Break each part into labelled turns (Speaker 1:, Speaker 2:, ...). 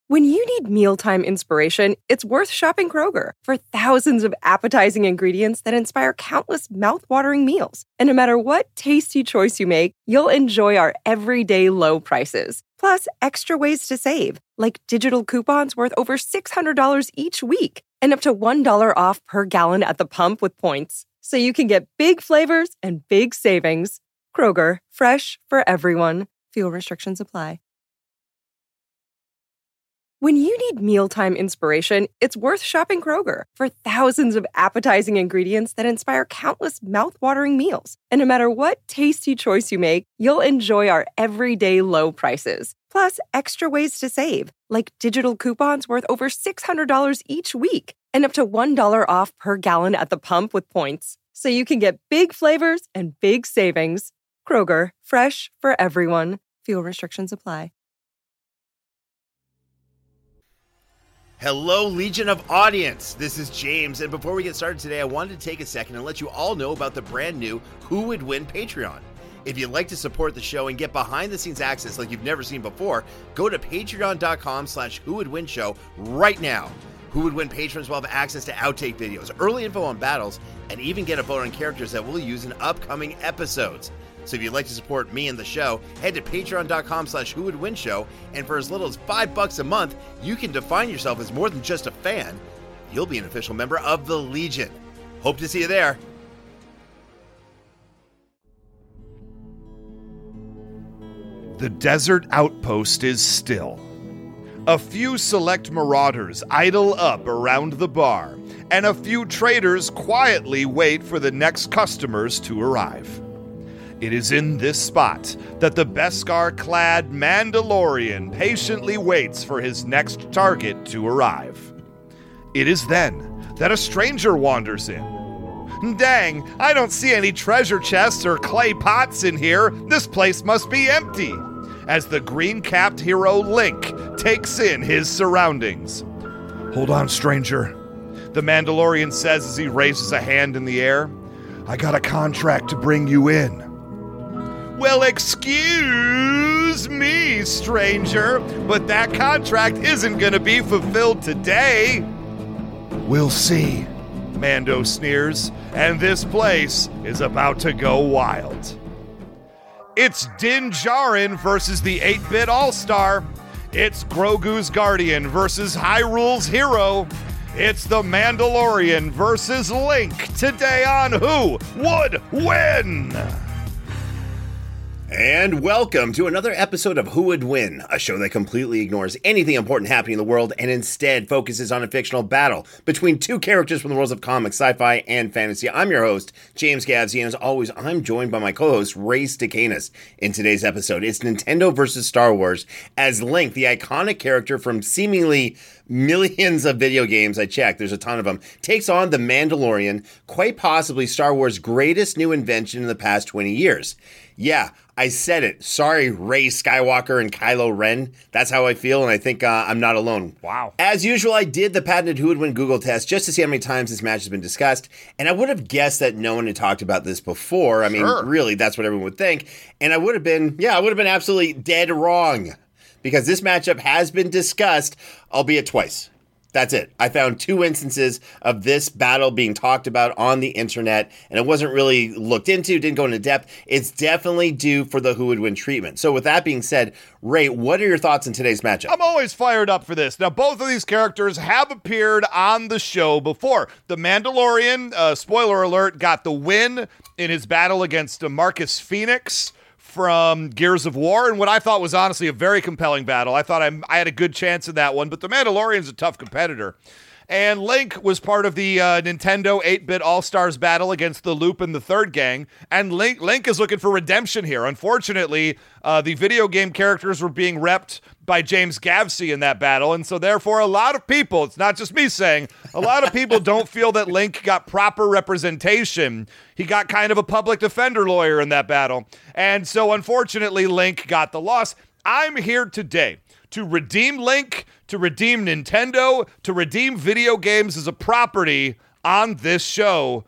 Speaker 1: When you need mealtime inspiration, it's worth shopping Kroger for thousands of appetizing ingredients that inspire countless mouth-watering meals. And no matter what tasty choice you make, you'll enjoy our everyday low prices. Plus, extra ways to save, like digital coupons worth over $600 each week and up to $1 off per gallon at the pump with points. So you can get big flavors and big savings. Kroger, fresh for everyone. Fuel restrictions apply. When you need mealtime inspiration, it's worth shopping Kroger for thousands of appetizing ingredients that inspire countless mouth-watering meals. And no matter what tasty choice you make, you'll enjoy our everyday low prices. Plus, extra ways to save, like digital coupons worth over $600 each week and up to $1 off per gallon at the pump with points. So you can get big flavors and big savings. Kroger, fresh for everyone. Fuel restrictions apply.
Speaker 2: Hello, Legion of Audience. This is James, and before we get started today, I wanted to take a second and let you all know about the brand new Who Would Win Patreon. If you'd like to support the show and get behind-the-scenes access like you've never seen before, go to patreon.com/whowouldwinshow right now. Who Would Win patrons will have access to outtake videos, early info on battles, and even get a vote on characters that we'll use in upcoming episodes. So if you'd like to support me and the show, head to patreon.com/whowouldwinshow, and for as little as $5 a month, you can define yourself as more than just a fan. You'll be an official member of the Legion. Hope to see you there.
Speaker 3: The desert outpost is still. A few select marauders idle up around the bar, and a few traders quietly wait for the next customers to arrive. It is in this spot that the Beskar-clad Mandalorian patiently waits for his next target to arrive. It is then that a stranger wanders in. Dang, I don't see any treasure chests or clay pots in here. This place must be empty. As the green-capped hero Link takes in his surroundings. Hold on, stranger, the Mandalorian says as he raises a hand in the air. I got a contract to bring you in. Well, excuse me, stranger, but that contract isn't going to be fulfilled today. We'll see, Mando sneers, and this place is about to go wild. It's Din Djarin versus the 8-bit All-Star. It's Grogu's Guardian versus Hyrule's Hero. It's the Mandalorian versus Link today on Who Would Win?
Speaker 2: And welcome to another episode of Who Would Win, a show that completely ignores anything important happening in the world and instead focuses on a fictional battle between two characters from the worlds of comics, sci-fi, and fantasy. I'm your host, James Gavsey, and as always, I'm joined by my co-host, Ray Stacanis. In today's episode, it's Nintendo versus Star Wars, as Link, the iconic character from seemingly millions of video games, I checked, there's a ton of them, takes on the Mandalorian, quite possibly Star Wars' greatest new invention in the past 20 years. Yeah, I said it. Sorry, Rey Skywalker and Kylo Ren. That's how I feel, and I think I'm not alone.
Speaker 3: Wow.
Speaker 2: As usual, I did the patented Who Would Win Google test just to see how many times this match has been discussed, and I would have guessed that no one had talked about this before. I mean, really, that's what everyone would think. And I would have been absolutely dead wrong, because this matchup has been discussed, albeit twice. That's it. I found 2 instances of this battle being talked about on the internet, and it wasn't really looked into, didn't go into depth. It's definitely due for the Who Would Win treatment. So with that being said, Ray, what are your thoughts on today's matchup?
Speaker 3: I'm always fired up for this. Now, both of these characters have appeared on the show before. The Mandalorian, spoiler alert, got the win in his battle against Marcus Phoenix from Gears of War, and what I thought was honestly a very compelling battle. I thought I had a good chance in that one, but the Mandalorian's a tough competitor. And Link was part of the Nintendo 8-bit All-Stars battle against the Loop and the Third Gang, and Link is looking for redemption here. Unfortunately, the video game characters were being repped by James Gavsey in that battle, and so therefore a lot of people, it's not just me saying, a lot of people don't feel that Link got proper representation. He got kind of a public defender lawyer in that battle, and so unfortunately Link got the loss. I'm here today to redeem Link, to redeem Nintendo, to redeem video games as a property on this show.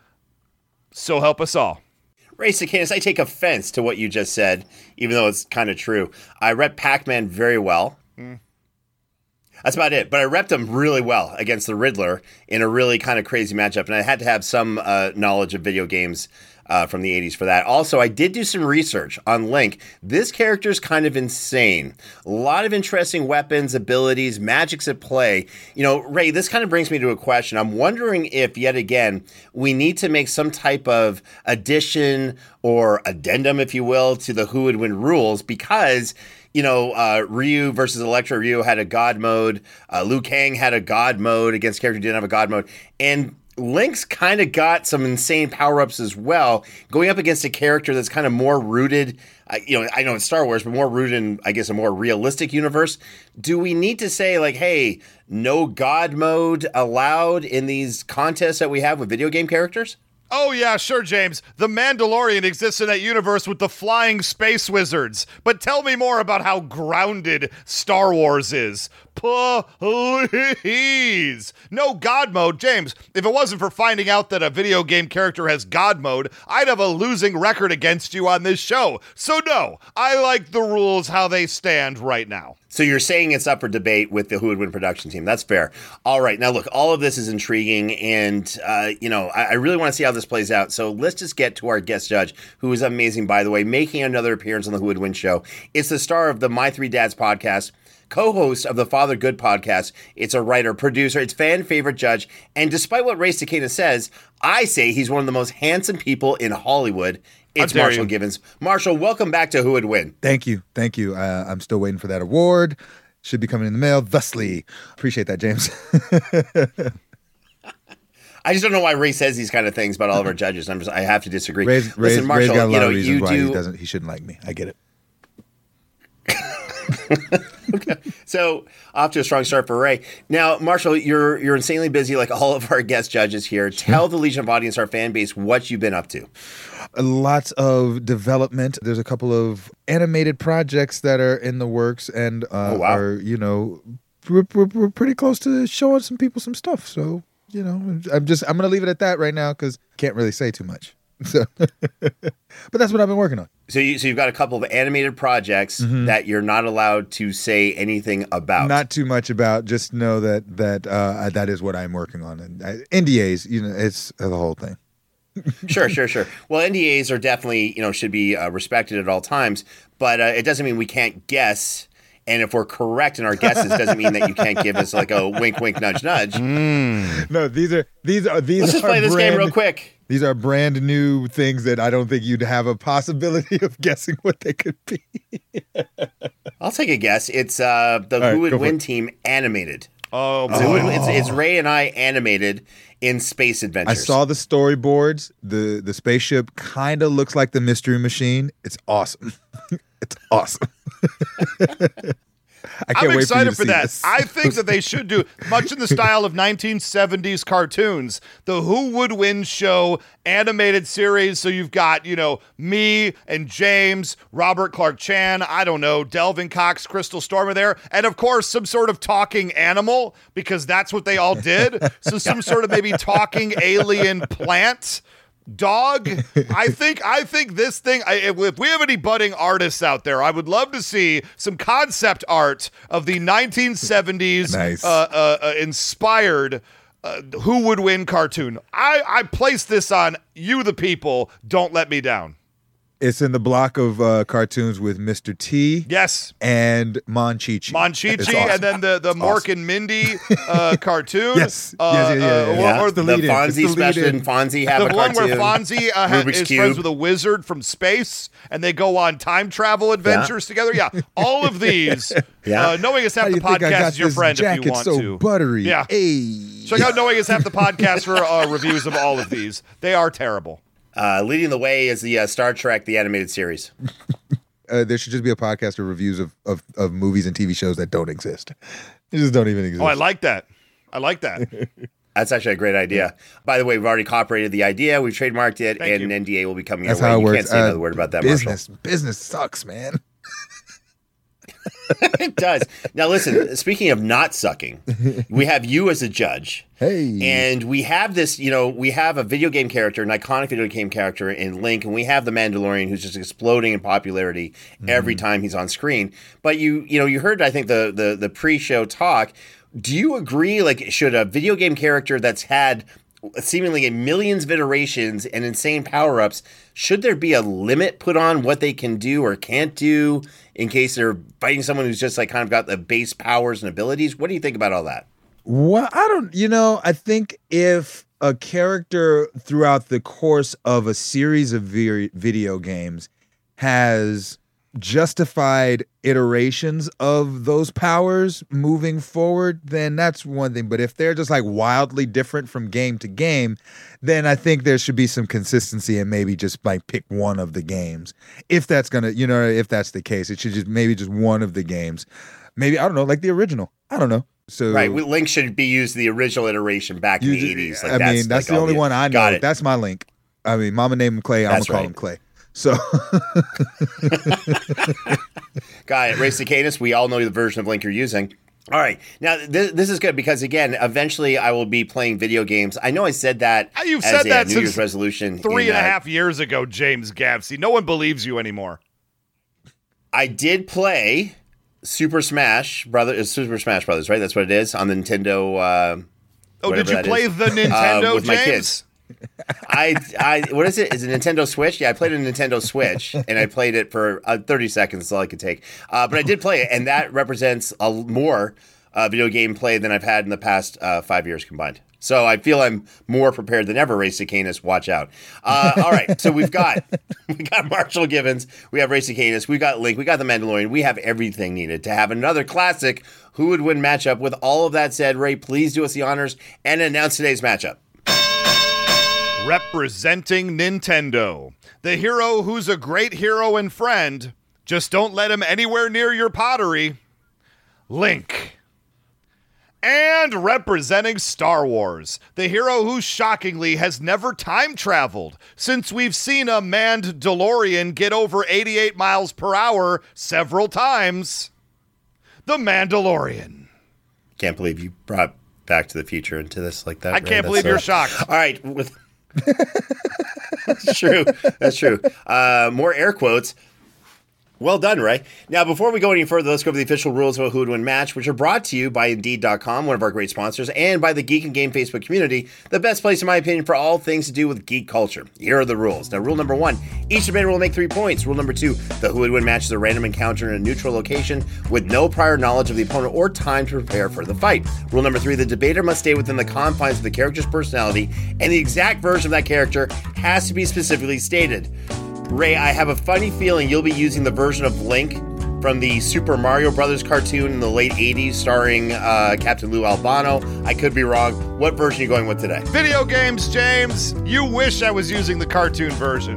Speaker 3: So help us all.
Speaker 2: Ray Stacanis, I take offense to what you just said, even though it's kind of true. I read Pac-Man very well. That's about it. But I repped him really well against the Riddler in a really kind of crazy matchup. And I had to have some knowledge of video games from the 80s for that. Also, I did do some research on Link. This character's kind of insane. A lot of interesting weapons, abilities, magics at play. You know, Ray, this kind of brings me to a question. I'm wondering if, yet again, we need to make some type of addition or addendum, if you will, to the Who Would Win rules, because Ryu versus Electro. Ryu had a god mode. Liu Kang had a god mode against character who didn't have a god mode. And Link's kind of got some insane power-ups as well, going up against a character that's kind of more rooted, I know it's Star Wars, but more rooted in, I guess, a more realistic universe. Do we need to say, like, hey, no god mode allowed in these contests that we have with video game characters?
Speaker 3: Oh, yeah, sure, James. The Mandalorian exists in that universe with the flying space wizards. But tell me more about how grounded Star Wars is. Please. No God mode. James, if it wasn't for finding out that a video game character has God mode, I'd have a losing record against you on this show. So no, I like the rules how they stand right now.
Speaker 2: So you're saying it's up for debate with the Who Would Win production team. That's fair. All right. Now, look, all of this is intriguing, and, I really want to see how this plays out. So let's just get to our guest judge, who is amazing, by the way, making another appearance on the Who Would Win show. It's the star of the My Three Dads podcast, co-host of the Father Good podcast. It's a writer, producer, it's fan favorite judge. And despite what Ray Cicada says, I say he's one of the most handsome people in Hollywood. It's Marshall Givens. Marshall, welcome back to Who Would Win.
Speaker 4: Thank you. I'm still waiting for that award. Should be coming in the mail thusly. Appreciate that, James.
Speaker 2: I just don't know why Ray says these kind of things about all of our judges. I have to disagree.
Speaker 4: Listen, Marshall, got a lot of reasons why he shouldn't like me. I get it.
Speaker 2: Okay. So off to a strong start for Ray. Now, Marshall, you're insanely busy like all of our guest judges here. Tell the Legion of Audience, our fan base, what you've been up to.
Speaker 4: Lots of development. There's a couple of animated projects that are in the works and are, we're pretty close to showing some people some stuff. So, I'm going to leave it at that right now because can't really say too much. So, but that's what I've been working on.
Speaker 2: So you've got a couple of animated projects that you're not allowed to say anything about.
Speaker 4: Not too much about. Just know that is what I'm working on. And NDAs, it's the whole thing.
Speaker 2: Sure. Well, NDAs are definitely, should be respected at all times, but it doesn't mean we can't guess. And if we're correct in our guesses, doesn't mean that you can't give us like a wink, wink, nudge, nudge.
Speaker 4: No, these are.
Speaker 2: Let's just play this game real quick.
Speaker 4: These are brand new things that I don't think you'd have a possibility of guessing what they could be.
Speaker 2: I'll take a guess. It's the Who Would Win team animated.
Speaker 3: Oh, boy.
Speaker 2: So it's Ray and I animated in Space Adventures.
Speaker 4: I saw the storyboards. The spaceship kind of looks like the Mystery Machine. It's awesome. It's awesome.
Speaker 3: I'm excited for that. I think that they should do, much in the style of 1970s cartoons, the Who Would Win show animated series. So you've got, me and James, Robert Clark Chan, I don't know, Delvin Cox, Crystal Stormer there, and of course some sort of talking animal, because that's what they all did. So some sort of maybe talking alien plant. Dog, I think this thing, if we have any budding artists out there, I would love to see some concept art of the 1970s inspired Who Would Win cartoon. I place this on you, the people. Don't let me down.
Speaker 4: It's in the block of cartoons with Mr. T.
Speaker 3: Yes.
Speaker 4: And Monchichi.
Speaker 3: Awesome. And then the Mork and Mindy cartoon.
Speaker 4: Yes.
Speaker 2: Or the Fonzie special. Didn't Fonzie have a cartoon?
Speaker 3: The one where Fonzie is friends with a wizard from space, and they go on time travel adventures together. Yeah. All of these. Knowing Us Half the Podcast is your friend if you want
Speaker 4: so
Speaker 3: to.
Speaker 4: Buttery.
Speaker 3: Yeah.
Speaker 4: Hey.
Speaker 3: Check out Knowing Us Half the Podcast for reviews of all of these. They are terrible.
Speaker 2: Leading the way is the Star Trek, the animated series.
Speaker 4: There should just be a podcast of reviews of movies and TV shows that don't exist. They just don't even exist.
Speaker 3: Oh, I like that.
Speaker 2: That's actually a great idea. By the way, we've already copyrighted the idea. We've trademarked it, and an NDA will be coming
Speaker 4: That's
Speaker 2: your way.
Speaker 4: How it
Speaker 2: you
Speaker 4: works.
Speaker 2: Can't say another word about that, Marshall.
Speaker 4: Business sucks, man.
Speaker 2: It does. Now, listen, speaking of not sucking, we have you as a judge.
Speaker 4: Hey.
Speaker 2: And we have this, we have a video game character, an iconic video game character in Link, and we have the Mandalorian who's just exploding in popularity every time he's on screen. But you heard, I think, the pre-show talk. Do you agree, like, should a video game character that's had seemingly millions of iterations and insane power-ups, should there be a limit put on what they can do or can't do in case they're fighting someone who's just like kind of got the base powers and abilities? What do you think about all that?
Speaker 4: Well, I think if a character throughout the course of a series of video games has justified iterations of those powers moving forward, then that's one thing. But if they're just like wildly different from game to game, then I think there should be some consistency and maybe just like pick one of the games. If that's gonna, if that's the case, it should just maybe just one of the games. Maybe, I don't know, like the original. I don't know. So
Speaker 2: right, Link should be used the original iteration back in the 80s. Like,
Speaker 4: that's the only one I know. That's my Link. I mean, Mama named him Clay. I'm gonna call him Clay. So,
Speaker 2: got it. Ray Cicanis, we all know the version of Link you're using. All right. Now, this is good because, again, eventually I will be playing video games. I know I said that
Speaker 3: You've
Speaker 2: as
Speaker 3: said that
Speaker 2: New Year's resolution.
Speaker 3: 3.5 years ago, James Gavsey. No one believes you anymore.
Speaker 2: I did play Super Smash Brothers, right? That's what it is on the Nintendo.
Speaker 3: Did you play the Nintendo,
Speaker 2: with
Speaker 3: James?
Speaker 2: my kids? What is it? Is it Nintendo Switch? Yeah, I played a Nintendo Switch, and I played it for 30 seconds. That's all I could take. But I did play it, and that represents more video game play than I've had in the past 5 years combined. So I feel I'm more prepared than ever, Ray Cicanis. Watch out. All right, so we got Marshall Givens, we have Ray Cicanis, we got Link, we got the Mandalorian. We have everything needed to have another classic Who Would Win matchup. With all of that said, Ray, please do us the honors and announce today's matchup.
Speaker 3: Representing Nintendo, the hero who's a great hero and friend, just don't let him anywhere near your pottery, Link. And representing Star Wars, the hero who shockingly has never time traveled, since we've seen a manned DeLorean get over 88 miles per hour several times, the Mandalorian.
Speaker 2: Can't believe you brought Back to the Future into this like that.
Speaker 3: I can't believe you're shocked.
Speaker 2: All right. That's true. That's true. More air quotes. Well done, Ray. Now, before we go any further, let's go over the official rules of a Who Would Win match, which are brought to you by Indeed.com, one of our great sponsors, and by the Geek and Game Facebook community, the best place, in my opinion, for all things to do with geek culture. Here are the rules. Now, rule number 1, each debater will make 3 points. Rule number 2, the Who Would Win match is a random encounter in a neutral location with no prior knowledge of the opponent or time to prepare for the fight. Rule number 3, the debater must stay within the confines of the character's personality, and the exact version of that character has to be specifically stated. Ray, I have a funny feeling you'll be using the version of Link from the Super Mario Brothers cartoon in the late 80s starring Captain Lou Albano. I could be wrong. What version are you going with today?
Speaker 3: Video games, James. You wish I was using the cartoon version.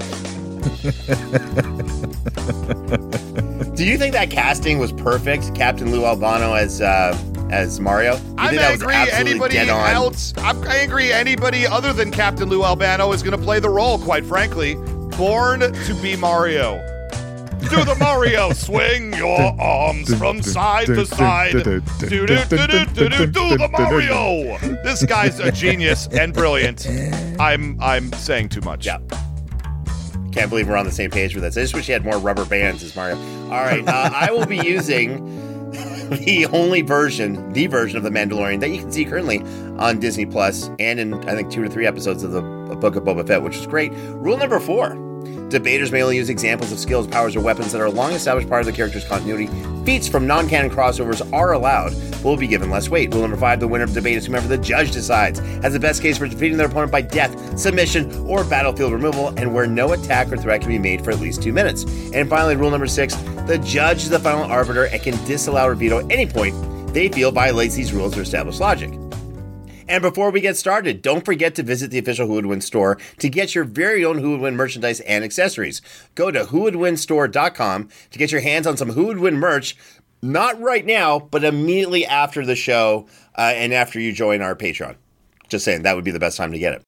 Speaker 2: Do you think that casting was perfect? Captain Lou Albano as Mario?
Speaker 3: I'm angry anybody else. I'm angry anybody other than Captain Lou Albano is going to play the role, quite frankly. Born to be Mario. Do the Mario, swing your arms from side to side. Do the Mario. This guy's a genius and brilliant. I'm saying too much.
Speaker 2: Yeah. Can't believe we're on the same page with this. I just wish he had more rubber bands as Mario. All right, I will be using the version of The Mandalorian that you can see currently on Disney Plus and in, I think, 2 to 3 episodes of the Book of Boba Fett, which is great. Rule number 4. Debaters may only use examples of skills, powers, or weapons that are a long-established part of the character's continuity. Feats from non-canon crossovers are allowed, but will be given less weight. Rule number 5, the winner of the debate is whomever the judge decides has the best case for defeating their opponent by death, submission, or battlefield removal, and where no attack or threat can be made for at least 2 minutes. And finally, rule number 6, the judge is the final arbiter and can disallow or veto at any point they feel violates these rules or established logic. And before we get started, don't forget to visit the official Who Would Win store to get your very own Who Would Win merchandise and accessories. Go to whowouldwinstore.com to get your hands on some Who Would Win merch, not right now, but immediately after the show and after you join our Patreon. Just saying, that would be the best time to get it.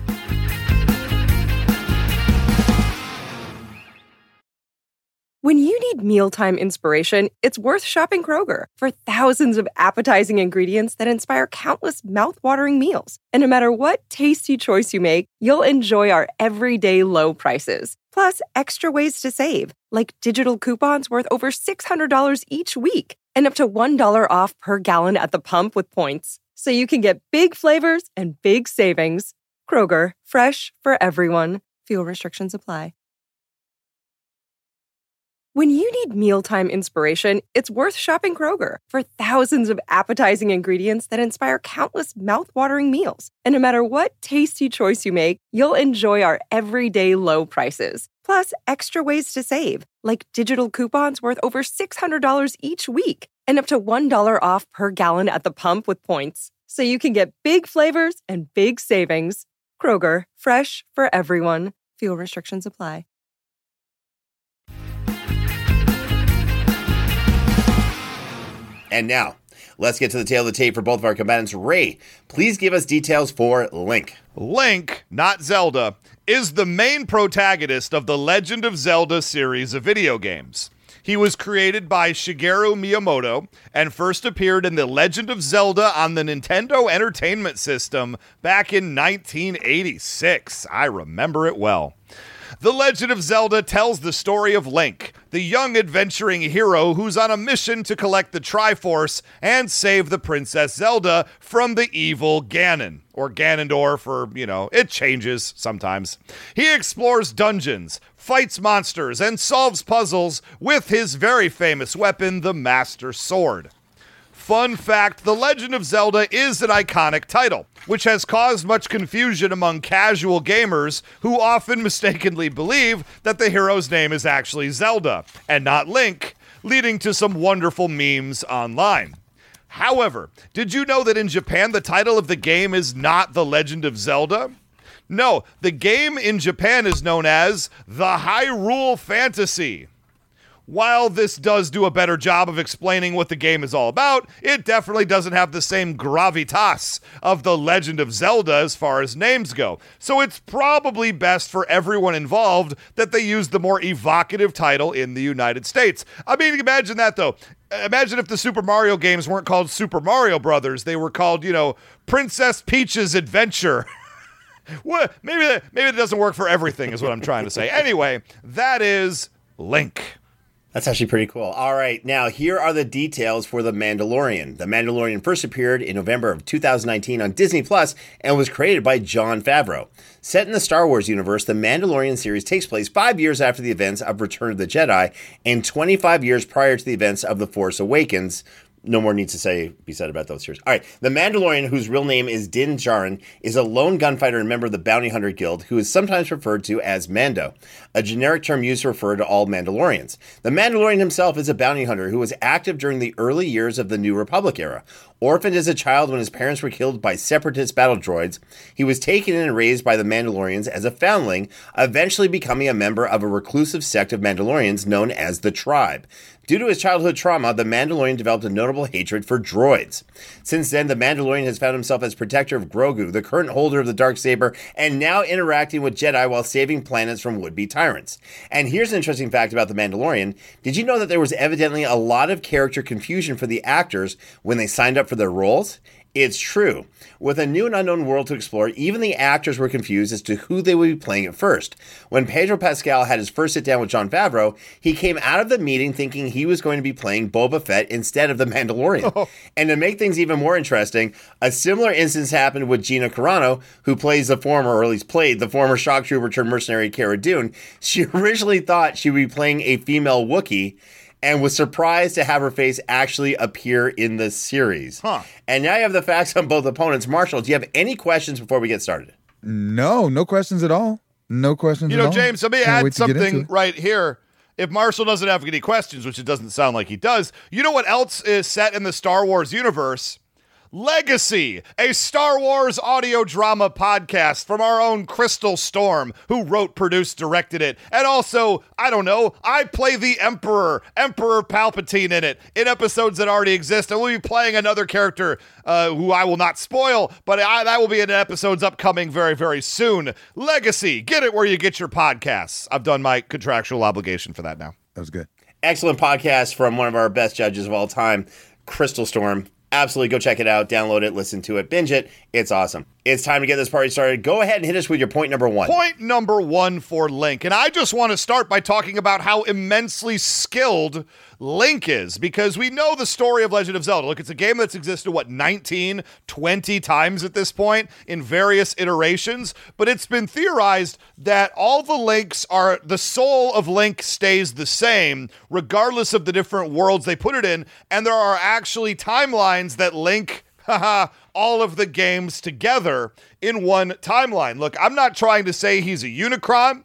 Speaker 1: When you need mealtime inspiration, it's worth shopping Kroger for thousands of appetizing ingredients that inspire countless mouth-watering meals. And no matter what tasty choice you make, you'll enjoy our everyday low prices. Plus, extra ways to save, like digital coupons worth over $600 each week. and up to $1 off per gallon at the pump with points. So you can get big flavors and big savings. Kroger, fresh for everyone. Fuel restrictions apply. When you need mealtime inspiration, it's worth shopping Kroger for thousands of appetizing ingredients that inspire countless mouth-watering meals. And no matter what tasty choice you make, you'll enjoy our everyday low prices. Plus, extra ways to save, like digital coupons worth over $600 each week and up to $1 off per gallon at the pump with points. So you can get big flavors and big savings. Kroger, fresh for everyone. Fuel restrictions apply.
Speaker 2: And now, let's get to the tail of the tape for both of our combatants. Ray, please give us details for Link.
Speaker 3: Link, not Zelda, is the main protagonist of the Legend of Zelda series of video games. He was created by Shigeru Miyamoto and first appeared in The Legend of Zelda on the Nintendo Entertainment System back in 1986. I remember it well. The Legend of Zelda tells the story of Link, the young adventuring hero who's on a mission to collect the Triforce and save the Princess Zelda from the evil Ganon. Or Ganondorf, or, it changes sometimes. He explores dungeons, fights monsters, and solves puzzles with his very famous weapon, the Master Sword. Fun fact, The Legend of Zelda is an iconic title, which has caused much confusion among casual gamers who often mistakenly believe that the hero's name is actually Zelda and not Link, leading to some wonderful memes online. However, did you know that in Japan the title of the game is not The Legend of Zelda? No, the game in Japan is known as The Hyrule Fantasy. While this does do a better job of explaining what the game is all about, it definitely doesn't have the same gravitas of The Legend of Zelda as far as names go. So it's probably best for everyone involved that they use the more evocative title in the United States. I mean, imagine that though. Imagine if the Super Mario games weren't called Super Mario Brothers. They were called, Princess Peach's Adventure. Well, maybe it doesn't work for everything is what I'm trying to say. Anyway, that is Link.
Speaker 2: That's actually pretty cool. All right, now here are the details for The Mandalorian. The Mandalorian first appeared in November of 2019 on Disney Plus and was created by Jon Favreau. Set in the Star Wars universe, the Mandalorian series takes place 5 years after the events of Return of the Jedi and 25 years prior to the events of The Force Awakens. No more needs to be said about those series. All right, the Mandalorian, whose real name is Din Djarin, is a lone gunfighter and member of the Bounty Hunter Guild, who is sometimes referred to as Mando, a generic term used to refer to all Mandalorians. The Mandalorian himself is a bounty hunter who was active during the early years of the New Republic era. Orphaned as a child when his parents were killed by separatist battle droids, he was taken in and raised by the Mandalorians as a foundling, eventually becoming a member of a reclusive sect of Mandalorians known as the Tribe. Due to his childhood trauma, the Mandalorian developed a notable hatred for droids. Since then, the Mandalorian has found himself as protector of Grogu, the current holder of the Darksaber, and now interacting with Jedi while saving planets from would-be tyrants. And here's an interesting fact about the Mandalorian. Did you know that there was evidently a lot of character confusion for the actors when they signed up for their roles? It's true. With a new and unknown world to explore, even the actors were confused as to who they would be playing at first. When Pedro Pascal had his first sit-down with Jon Favreau, he came out of the meeting thinking he was going to be playing Boba Fett instead of the Mandalorian. Oh. And to make things even more interesting, a similar instance happened with Gina Carano, who plays the former, or at least played, the former shock trooper turned mercenary Cara Dune. She originally thought she would be playing a female Wookiee, and was surprised to have her face actually appear in the series. And now you have the facts on both opponents. Marshall, do you have any questions before we get started?
Speaker 4: No questions at all. No questions at all.
Speaker 3: James, let me add something right here. If Marshall doesn't have any questions, which it doesn't sound like he does, you know what else is set in the Star Wars universe? Legacy, a Star Wars audio drama podcast from our own Crystal Storm, who wrote, produced, directed it. And also, I play the Emperor Palpatine in episodes that already exist. And we'll be playing another character who I will not spoil, but that will be in episodes upcoming very, very soon. Legacy, get it where you get your podcasts. I've done my contractual obligation for that now.
Speaker 4: That was good.
Speaker 2: Excellent podcast from one of our best judges of all time, Crystal Storm. Absolutely, go check it out, download it, listen to it, binge it. It's awesome. It's time to get this party started. Go ahead and hit us with your point number one.
Speaker 3: Point number one for Link. And I just want to start by talking about how immensely skilled Link is, because we know the story of Legend of Zelda. Look, it's a game that's existed, 19, 20 times at this point in various iterations, but it's been theorized that all the Links are, the soul of Link stays the same, regardless of the different worlds they put it in, and there are actually timelines that link all of the games together in one timeline. Look, I'm not trying to say he's a Unicron,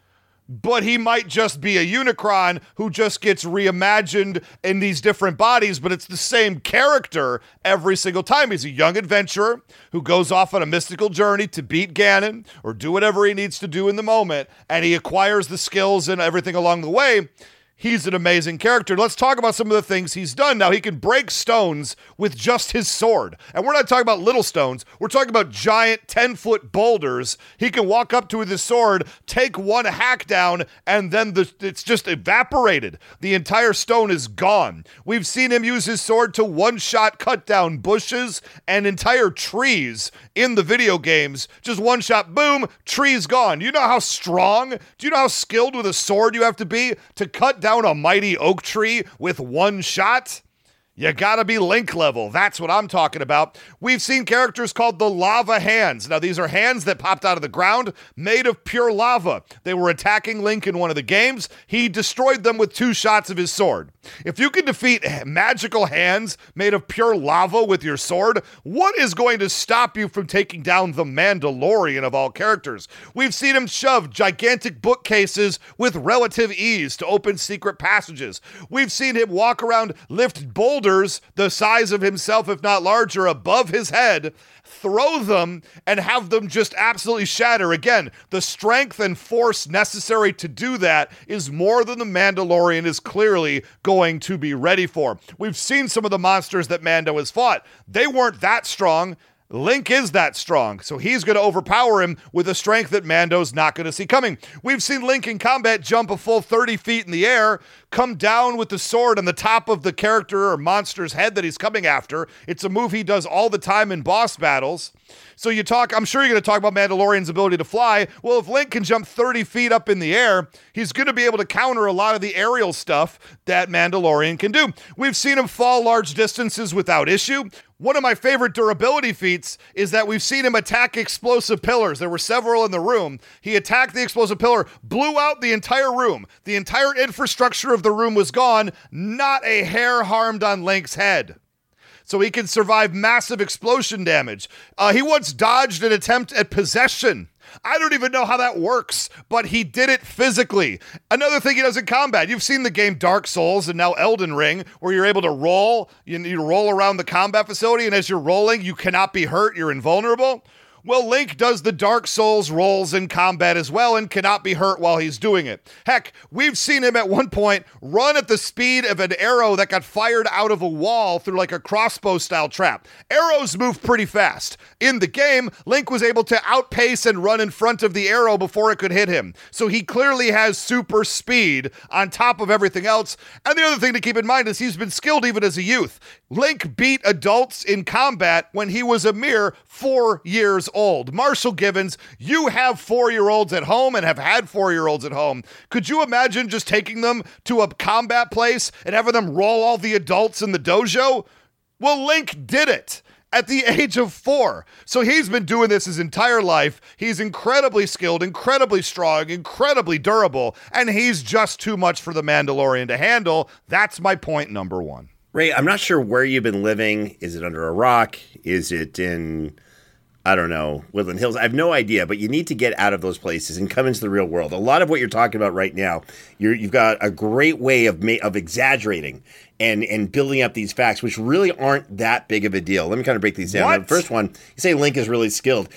Speaker 3: but he might just be a Unicron who just gets reimagined in these different bodies, but it's the same character every single time. He's a young adventurer who goes off on a mystical journey to beat Ganon or do whatever he needs to do in the moment, and he acquires the skills and everything along the way. He's an amazing character. Let's talk about some of the things he's done. Now, he can break stones with just his sword. And we're not talking about little stones. We're talking about giant 10-foot boulders. He can walk up to with his sword, take one hack down, and then it's just evaporated. The entire stone is gone. We've seen him use his sword to one-shot cut down bushes and entire trees in the video games. Just one shot, boom, tree's gone. You know how strong? Do you know how skilled with a sword you have to be to cut down a mighty oak tree with one shot? You gotta be Link level. That's what I'm talking about. We've seen characters called the Lava Hands. Now, these are hands that popped out of the ground, made of pure lava. They were attacking Link in one of the games. He destroyed them with 2 shots of his sword. If you can defeat magical hands made of pure lava with your sword, what is going to stop you from taking down the Mandalorian of all characters? We've seen him shove gigantic bookcases with relative ease to open secret passages. We've seen him walk around, lift boulders the size of himself, if not larger, above his head, throw them, and have them just absolutely shatter. Again, the strength and force necessary to do that is more than the Mandalorian is clearly going to be ready for. We've seen some of the monsters that Mando has fought. They weren't that strong. Link is that strong, so he's going to overpower him with a strength that Mando's not going to see coming. We've seen Link in combat jump a full 30 feet in the air, come down with the sword on the top of the character or monster's head that he's coming after. It's a move he does all the time in boss battles. So I'm sure you're going to talk about Mandalorian's ability to fly. Well, if Link can jump 30 feet up in the air, he's going to be able to counter a lot of the aerial stuff that Mandalorian can do. We've seen him fall large distances without issue. One of my favorite durability feats is that we've seen him attack explosive pillars. There were several in the room. He attacked the explosive pillar, blew out the entire room. The entire infrastructure of the room was gone. Not a hair harmed on Link's head. So he can survive massive explosion damage. He once dodged an attempt at possession. I don't even know how that works, but he did it physically. Another thing he does in combat, you've seen the game Dark Souls and now Elden Ring, where you're able to roll. You roll around the combat facility, and as you're rolling, you cannot be hurt. You're invulnerable. Well, Link does the Dark Souls rolls in combat as well and cannot be hurt while he's doing it. Heck, we've seen him at one point run at the speed of an arrow that got fired out of a wall through like a crossbow-style trap. Arrows move pretty fast. In the game, Link was able to outpace and run in front of the arrow before it could hit him. So he clearly has super speed on top of everything else. And the other thing to keep in mind is he's been skilled even as a youth. Link beat adults in combat when he was a mere 4 years old. Marshall Givens, you have 4-year-olds at home and have had 4-year-olds at home. Could you imagine just taking them to a combat place and having them roll all the adults in the dojo? Well, Link did it at the age of 4. So he's been doing this his entire life. He's incredibly skilled, incredibly strong, incredibly durable, and he's just too much for the Mandalorian to handle. That's my point number one.
Speaker 2: Ray, I'm not sure where you've been living. Is it under a rock? Is it in, I don't know, Woodland Hills? I have no idea, but you need to get out of those places and come into the real world. A lot of what you're talking about right now, you've got a great way of exaggerating and building up these facts, which really aren't that big of a deal. Let me kind of break these down.
Speaker 3: What?
Speaker 2: The first one, you say Link is really skilled.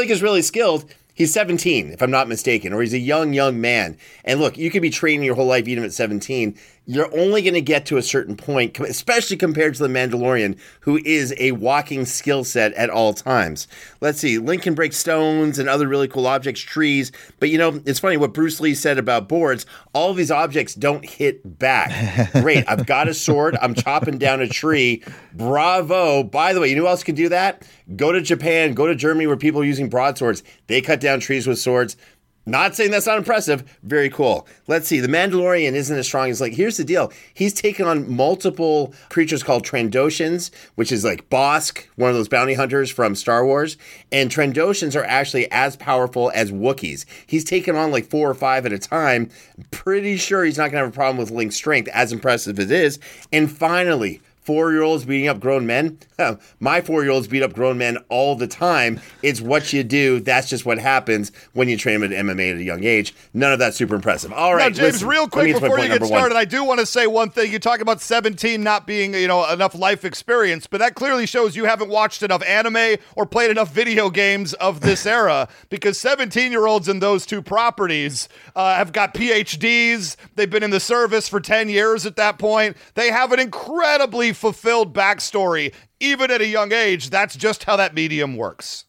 Speaker 2: He's 17, if I'm not mistaken, or he's a young man. And look, you could be training your whole life, even at 17. you're only going to get to a certain point, especially compared to the Mandalorian, who is a walking skill set at all times. Let's see. Link can break stones and other really cool objects, trees. But, it's funny what Bruce Lee said about boards. All of these objects don't hit back. Great. I've got a sword. I'm chopping down a tree. Bravo. By the way, you know who else can do that? Go to Japan, go to Germany where people are using broadswords. They cut down trees with swords. Not saying that's not impressive. Very cool. Let's see. The Mandalorian isn't as strong as here's the deal. He's taken on multiple creatures called Trandoshans, which is like Bossk, one of those bounty hunters from Star Wars. And Trandoshans are actually as powerful as Wookiees. He's taken on 4 or 5 at a time. Pretty sure he's not going to have a problem with Link's strength, as impressive as it is. And finally, 4-year-olds beating up grown men. My 4-year-olds beat up grown men all the time. It's what you do. That's just what happens when you train them at MMA at a young age. None of that's super impressive. All right,
Speaker 3: now, James,
Speaker 2: listen,
Speaker 3: real quick before you get started,
Speaker 2: 1.
Speaker 3: I do want to say one thing. You talk about 17 not being, enough life experience, but that clearly shows you haven't watched enough anime or played enough video games of this era, because 17-year-olds in those two properties have got PhDs. They've been in the service for 10 years at that point. They have an incredibly fulfilled backstory, even at a young age. That's just how that medium works.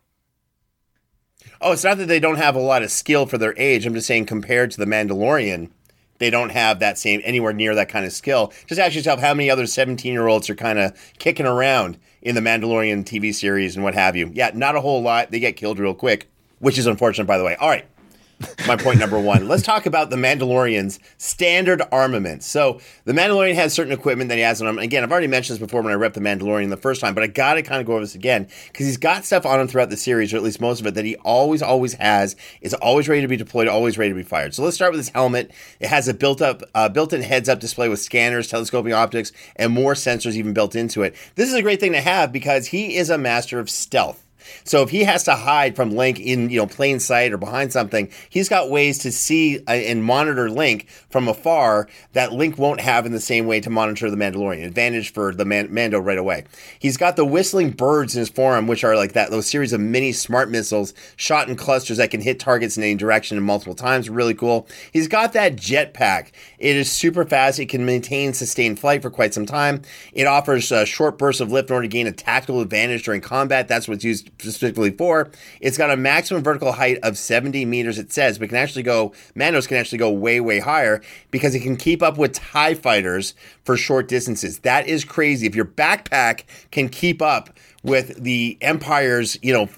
Speaker 2: Oh, it's not that they don't have a lot of skill for their age. I'm just saying compared to the Mandalorian, they don't have that same, anywhere near that kind of skill. Just ask yourself how many other 17-year-olds are kind of kicking around in the Mandalorian TV series and what have you. Yeah, not a whole lot. They get killed real quick, which is unfortunate, by the way. All right. My point number 1. Let's talk about the Mandalorian's standard armament. So the Mandalorian has certain equipment that he has on him. Again, I've already mentioned this before when I repped the Mandalorian the first time, but I got to kind of go over this again because he's got stuff on him throughout the series, or at least most of it, that he always has, is always ready to be deployed, always ready to be fired. So let's start with his helmet. It has a built-in heads-up display with scanners, telescoping optics, and more sensors even built into it. This is a great thing to have because he is a master of stealth. So if he has to hide from Link in plain sight or behind something, he's got ways to see and monitor Link from afar that Link won't have in the same way to monitor the Mandalorian. Advantage for the Mando right away. He's got the whistling birds in his forearm, which are like those series of mini smart missiles shot in clusters that can hit targets in any direction and multiple times. Really cool. He's got that jetpack. It is super fast. It can maintain sustained flight for quite some time. It offers short bursts of lift in order to gain a tactical advantage during combat. That's what's used specifically for. It's got a maximum vertical height of 70 meters, it says, but Mandos can actually go way, way higher because it can keep up with TIE fighters for short distances. That is crazy. If your backpack can keep up with the Empire's,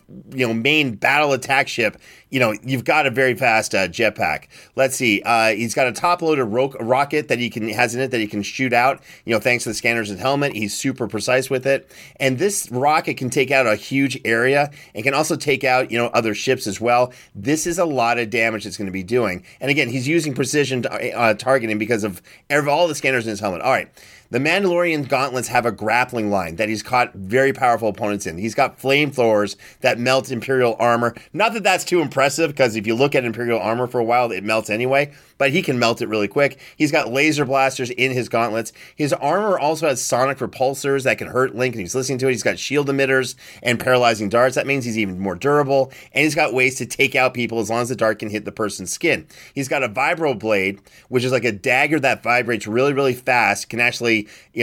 Speaker 2: main battle attack ship, you've got a very fast jetpack. Let's see. He's got a top-loaded rocket that has in it that he can shoot out, thanks to the scanners and helmet. He's super precise with it. And this rocket can take out a huge area and can also take out, other ships as well. This is a lot of damage it's going to be doing. And again, he's using precision targeting because of all the scanners in his helmet. All right. The Mandalorian gauntlets have a grappling line that he's caught very powerful opponents in. He's got flamethrowers that melt Imperial armor. Not that that's too impressive, because if you look at Imperial armor for a while, it melts anyway, but he can melt it really quick. He's got laser blasters in his gauntlets. His armor also has sonic repulsors that can hurt Link, and he's listening to it. He's got shield emitters and paralyzing darts. That means he's even more durable, and he's got ways to take out people as long as the dart can hit the person's skin. He's got a vibroblade, which is like a dagger that vibrates really, really fast, can actually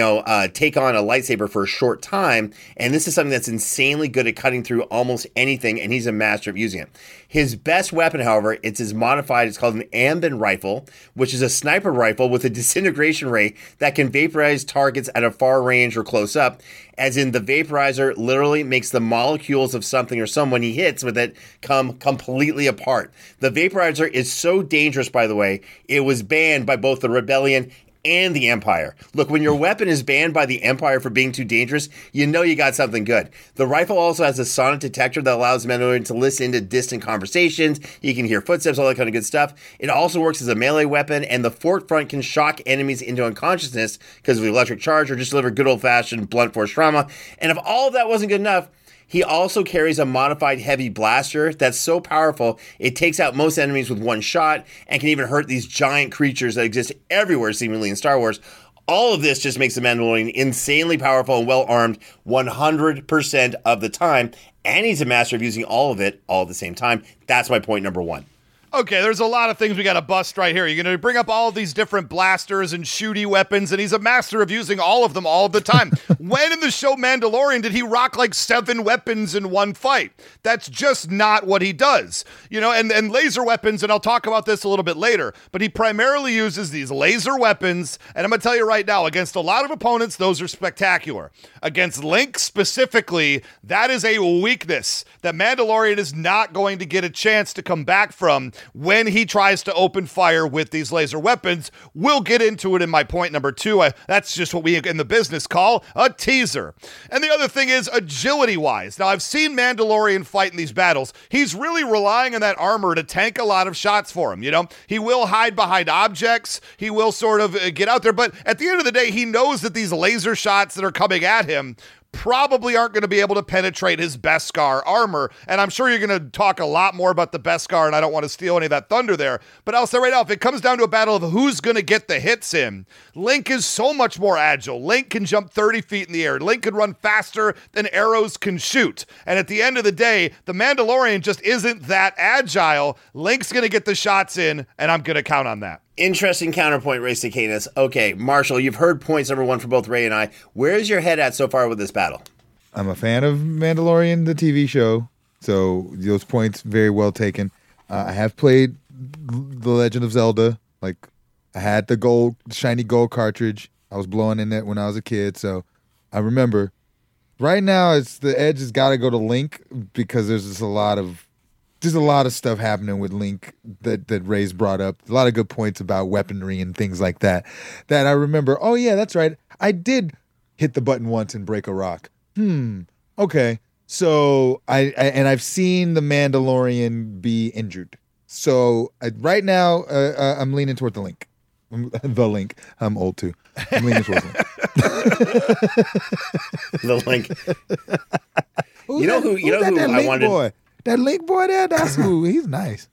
Speaker 2: take on a lightsaber for a short time, and this is something that's insanely good at cutting through almost anything, and he's a master of using it. His best weapon, however, it's called an Amban rifle, which is a sniper rifle with a disintegration ray that can vaporize targets at a far range or close up, as in the vaporizer literally makes the molecules of something or someone he hits with it come completely apart. The vaporizer is so dangerous, by the way, it was banned by both the Rebellion and the Empire. Look, when your weapon is banned by the Empire for being too dangerous, you know you got something good. The rifle also has a sonic detector that allows Mandalorian to listen to distant conversations. You can hear footsteps, all that kind of good stuff. It also works as a melee weapon, and the fort front can shock enemies into unconsciousness because of the electric charge, or just deliver good old-fashioned blunt force trauma. And if all of that wasn't good enough, he also carries a modified heavy blaster that's so powerful it takes out most enemies with one shot and can even hurt these giant creatures that exist everywhere seemingly in Star Wars. All of this just makes the Mandalorian insanely powerful and well-armed 100% of the time, and he's a master of using all of it all at the same time. That's my point number 1.
Speaker 3: Okay, there's a lot of things we got to bust right here. You're going to bring up all of these different blasters and shooty weapons, and he's a master of using all of them all the time. When in the show Mandalorian did he rock like 7 weapons in one fight? That's just not what he does. And laser weapons, and I'll talk about this a little bit later, but he primarily uses these laser weapons, and I'm going to tell you right now, against a lot of opponents, those are spectacular. Against Link specifically, that is a weakness that Mandalorian is not going to get a chance to come back from when he tries to open fire with these laser weapons. We'll get into it in my point number 2. That's just what we in the business call a teaser. And the other thing is agility-wise. Now, I've seen Mandalorian fight in these battles. He's really relying on that armor to tank a lot of shots for him, He will hide behind objects. He will sort of get out there. But at the end of the day, he knows that these laser shots that are coming at him probably aren't going to be able to penetrate his Beskar armor. And I'm sure you're going to talk a lot more about the Beskar, and I don't want to steal any of that thunder there. But I'll say right now, if it comes down to a battle of who's going to get the hits in, Link is so much more agile. Link can jump 30 feet in the air. Link can run faster than arrows can shoot. And at the end of the day, the Mandalorian just isn't that agile. Link's going to get the shots in, and I'm going to count on that.
Speaker 2: Interesting counterpoint, Ray Cicadas. Okay, Marshall, you've heard points number 1 for both Ray and I. Where's your head at so far with this battle?
Speaker 4: I'm a fan of Mandalorian, the TV show, so those points very well taken. I have played The Legend of Zelda. Like, I had the shiny gold cartridge. I was blowing in it when I was a kid, so I remember. Right now, the edge has got to go to Link because there's just a lot of stuff happening with Link that Ray's brought up. A lot of good points about weaponry and things like that I remember. Oh, yeah, that's right. I did hit the button once and break a rock. Okay. So I've seen the Mandalorian be injured. So right now, I'm leaning toward the Link. The Link. I'm old too. I'm leaning towards Link.
Speaker 2: The Link. You know who I wanted.
Speaker 4: Boy? That Link boy there, that's who. He's nice.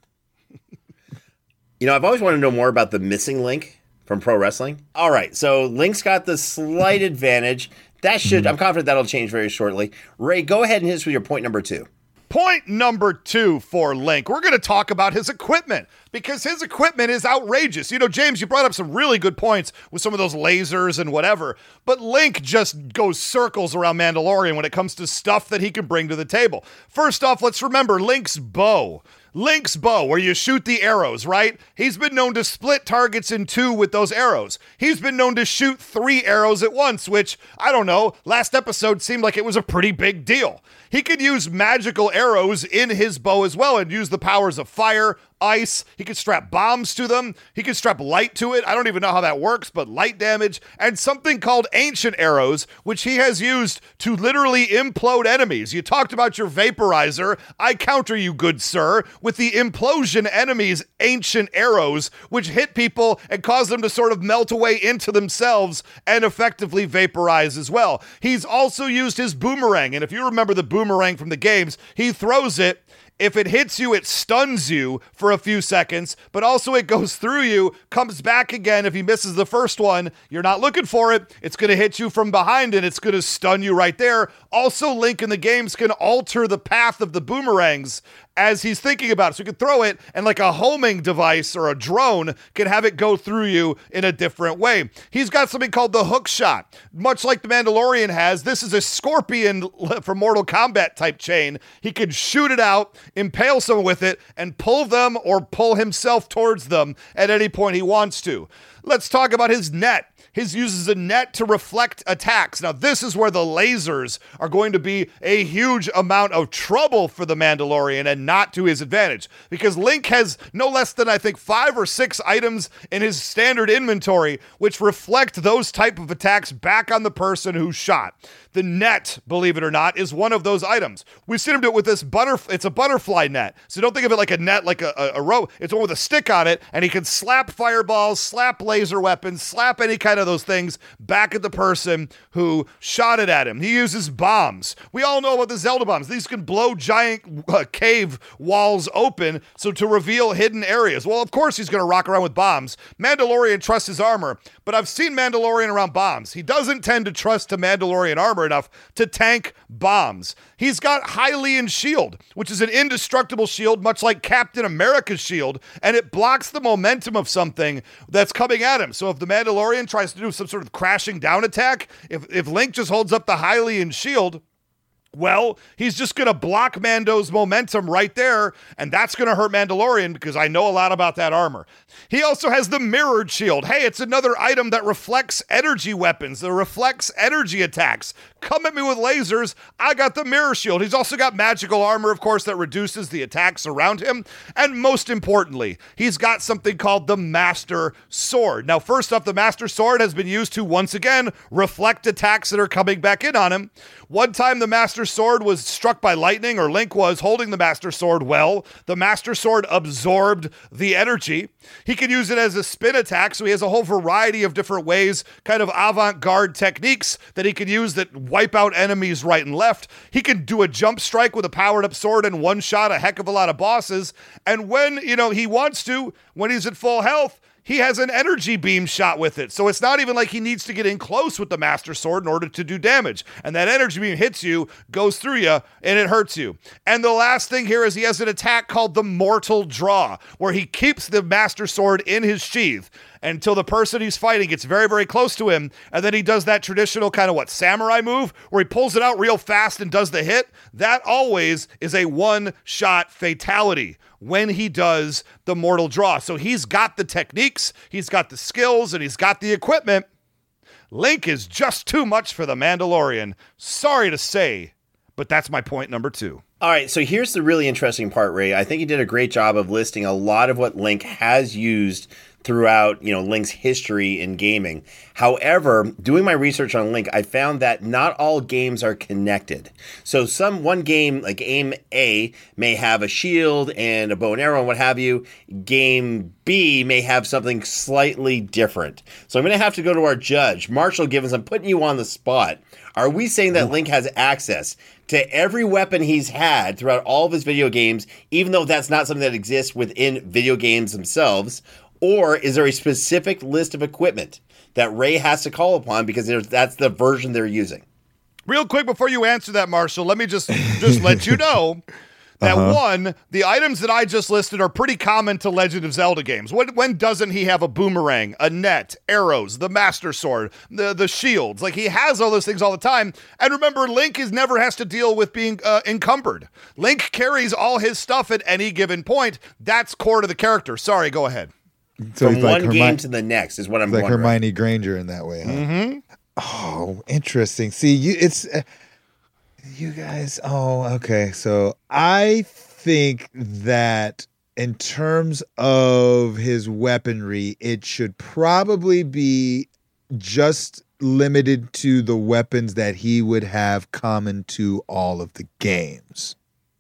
Speaker 2: I've always wanted to know more about the missing Link from pro wrestling. All right, so Link's got the slight advantage. I'm confident that'll change very shortly. Ray, go ahead and hit us with your point number 2.
Speaker 3: Point number 2 for Link. We're going to talk about his equipment because his equipment is outrageous. James, you brought up some really good points with some of those lasers and whatever, but Link just goes circles around Mandalorian when it comes to stuff that he can bring to the table. First off, let's remember Link's bow. Link's bow, where you shoot the arrows, right? He's been known to split targets in 2 with those arrows. He's been known to shoot 3 arrows at once, which, I don't know, last episode seemed like it was a pretty big deal. He could use magical arrows in his bow as well and use the powers of fire, ice. He could strap bombs to them. He could strap light to it. I don't even know how that works, but light damage and something called ancient arrows, which he has used to literally implode enemies. You talked about your vaporizer. I counter you, good sir, with the implosion enemies' ancient arrows, which hit people and cause them to sort of melt away into themselves and effectively vaporize as well. He's also used his boomerang, and if you remember the boomerang from the games, he throws it. If it hits you, it stuns you for a few seconds, but also it goes through you, comes back again. If he misses the first one, you're not looking for it. It's going to hit you from behind and it's going to stun you right there. Also, Link in the games can alter the path of the boomerangs as he's thinking about it. So you can throw it and like a homing device or a drone can have it go through you in a different way. He's got something called the hook shot. Much like the Mandalorian has, this is a scorpion from Mortal Kombat type chain. He can shoot it out, impale someone with it, and pull them or pull himself towards them at any point he wants to. Let's talk about his net. His uses a net to reflect attacks. Now, this is where the lasers are going to be a huge amount of trouble for the Mandalorian and not to his advantage, because Link has no less than, I think, 5 or 6 items in his standard inventory which reflect those type of attacks back on the person who shot. The net, believe it or not, is one of those items. We've seen him do it with this it's a butterfly net. So don't think of it like a net, like a rope. It's one with a stick on it, and he can slap fireballs, slap laser weapons, slap any kind of those things back at the person who shot it at him. He uses bombs. We all know about the Zelda bombs. These can blow giant cave walls open, so to reveal hidden areas. Well, of course he's going to rock around with bombs. Mandalorian trusts his armor, but I've seen Mandalorian around bombs. He doesn't tend to trust to Mandalorian armor armor enough to tank bombs. He's got Hylian shield, which is an indestructible shield, much like Captain America's shield, and it blocks the momentum of something that's coming at him. So if the Mandalorian tries to do some sort of crashing down attack, if Link just holds up the Hylian shield, well, he's just going to block Mando's momentum right there, and that's going to hurt Mandalorian because I know a lot about that armor. He also has the mirrored shield. Hey, it's another item that reflects energy weapons, that reflects energy attacks. Come at me with lasers, I got the mirror shield. He's also got magical armor, of course, that reduces the attacks around him. And most importantly, he's got something called the Master Sword. Now, first off, the Master Sword has been used to, once again, reflect attacks that are coming back in on him. One time the Master Sword was struck by lightning, or Link was holding the Master Sword well. The Master Sword absorbed the energy. He can use it as a spin attack, so he has a whole variety of different ways, kind of avant-garde techniques that he can use that wipe out enemies right and left. He can do a jump strike with a powered-up sword and one-shot a heck of a lot of bosses. And when, he wants to, when he's at full health, he has an energy beam shot with it. So it's not even like he needs to get in close with the Master Sword in order to do damage. And that energy beam hits you, goes through you, and it hurts you. And the last thing here is he has an attack called the Mortal Draw, where he keeps the Master Sword in his sheath until the person he's fighting gets very, very close to him. And then he does that traditional kind of samurai move where he pulls it out real fast and does the hit. That always is a one-shot fatality when he does the Mortal Draw. So he's got the techniques, he's got the skills, and he's got the equipment. Link is just too much for the Mandalorian. Sorry to say, but that's my point number 2.
Speaker 2: All right, so here's the really interesting part, Ray. I think you did a great job of listing a lot of what Link has used throughout, Link's history in gaming. However, doing my research on Link, I found that not all games are connected. So one game, like Game A, may have a shield and a bow and arrow and what have you. Game B may have something slightly different. So I'm going to have to go to our judge. Marshall Givens, I'm putting you on the spot. Are we saying that Link has access to every weapon he's had throughout all of his video games, even though that's not something that exists within video games themselves? Or is there a specific list of equipment that Ray has to call upon because that's the version they're using?
Speaker 3: Real quick before you answer that, Marshall, let me just let you know that one, the items that I just listed are pretty common to Legend of Zelda games. When doesn't he have a boomerang, a net, arrows, the Master Sword, the shields? Like, he has all those things all the time. And remember, Link never has to deal with being encumbered. Link carries all his stuff at any given point. That's core to the character. Sorry, go ahead.
Speaker 2: So from one game to the next is what I'm wondering.
Speaker 4: Like Hermione Granger in that way, huh?
Speaker 2: Mm-hmm.
Speaker 4: Oh, interesting. See, you guys. Oh, okay. So I think that in terms of his weaponry, it should probably be just limited to the weapons that he would have common to all of the games.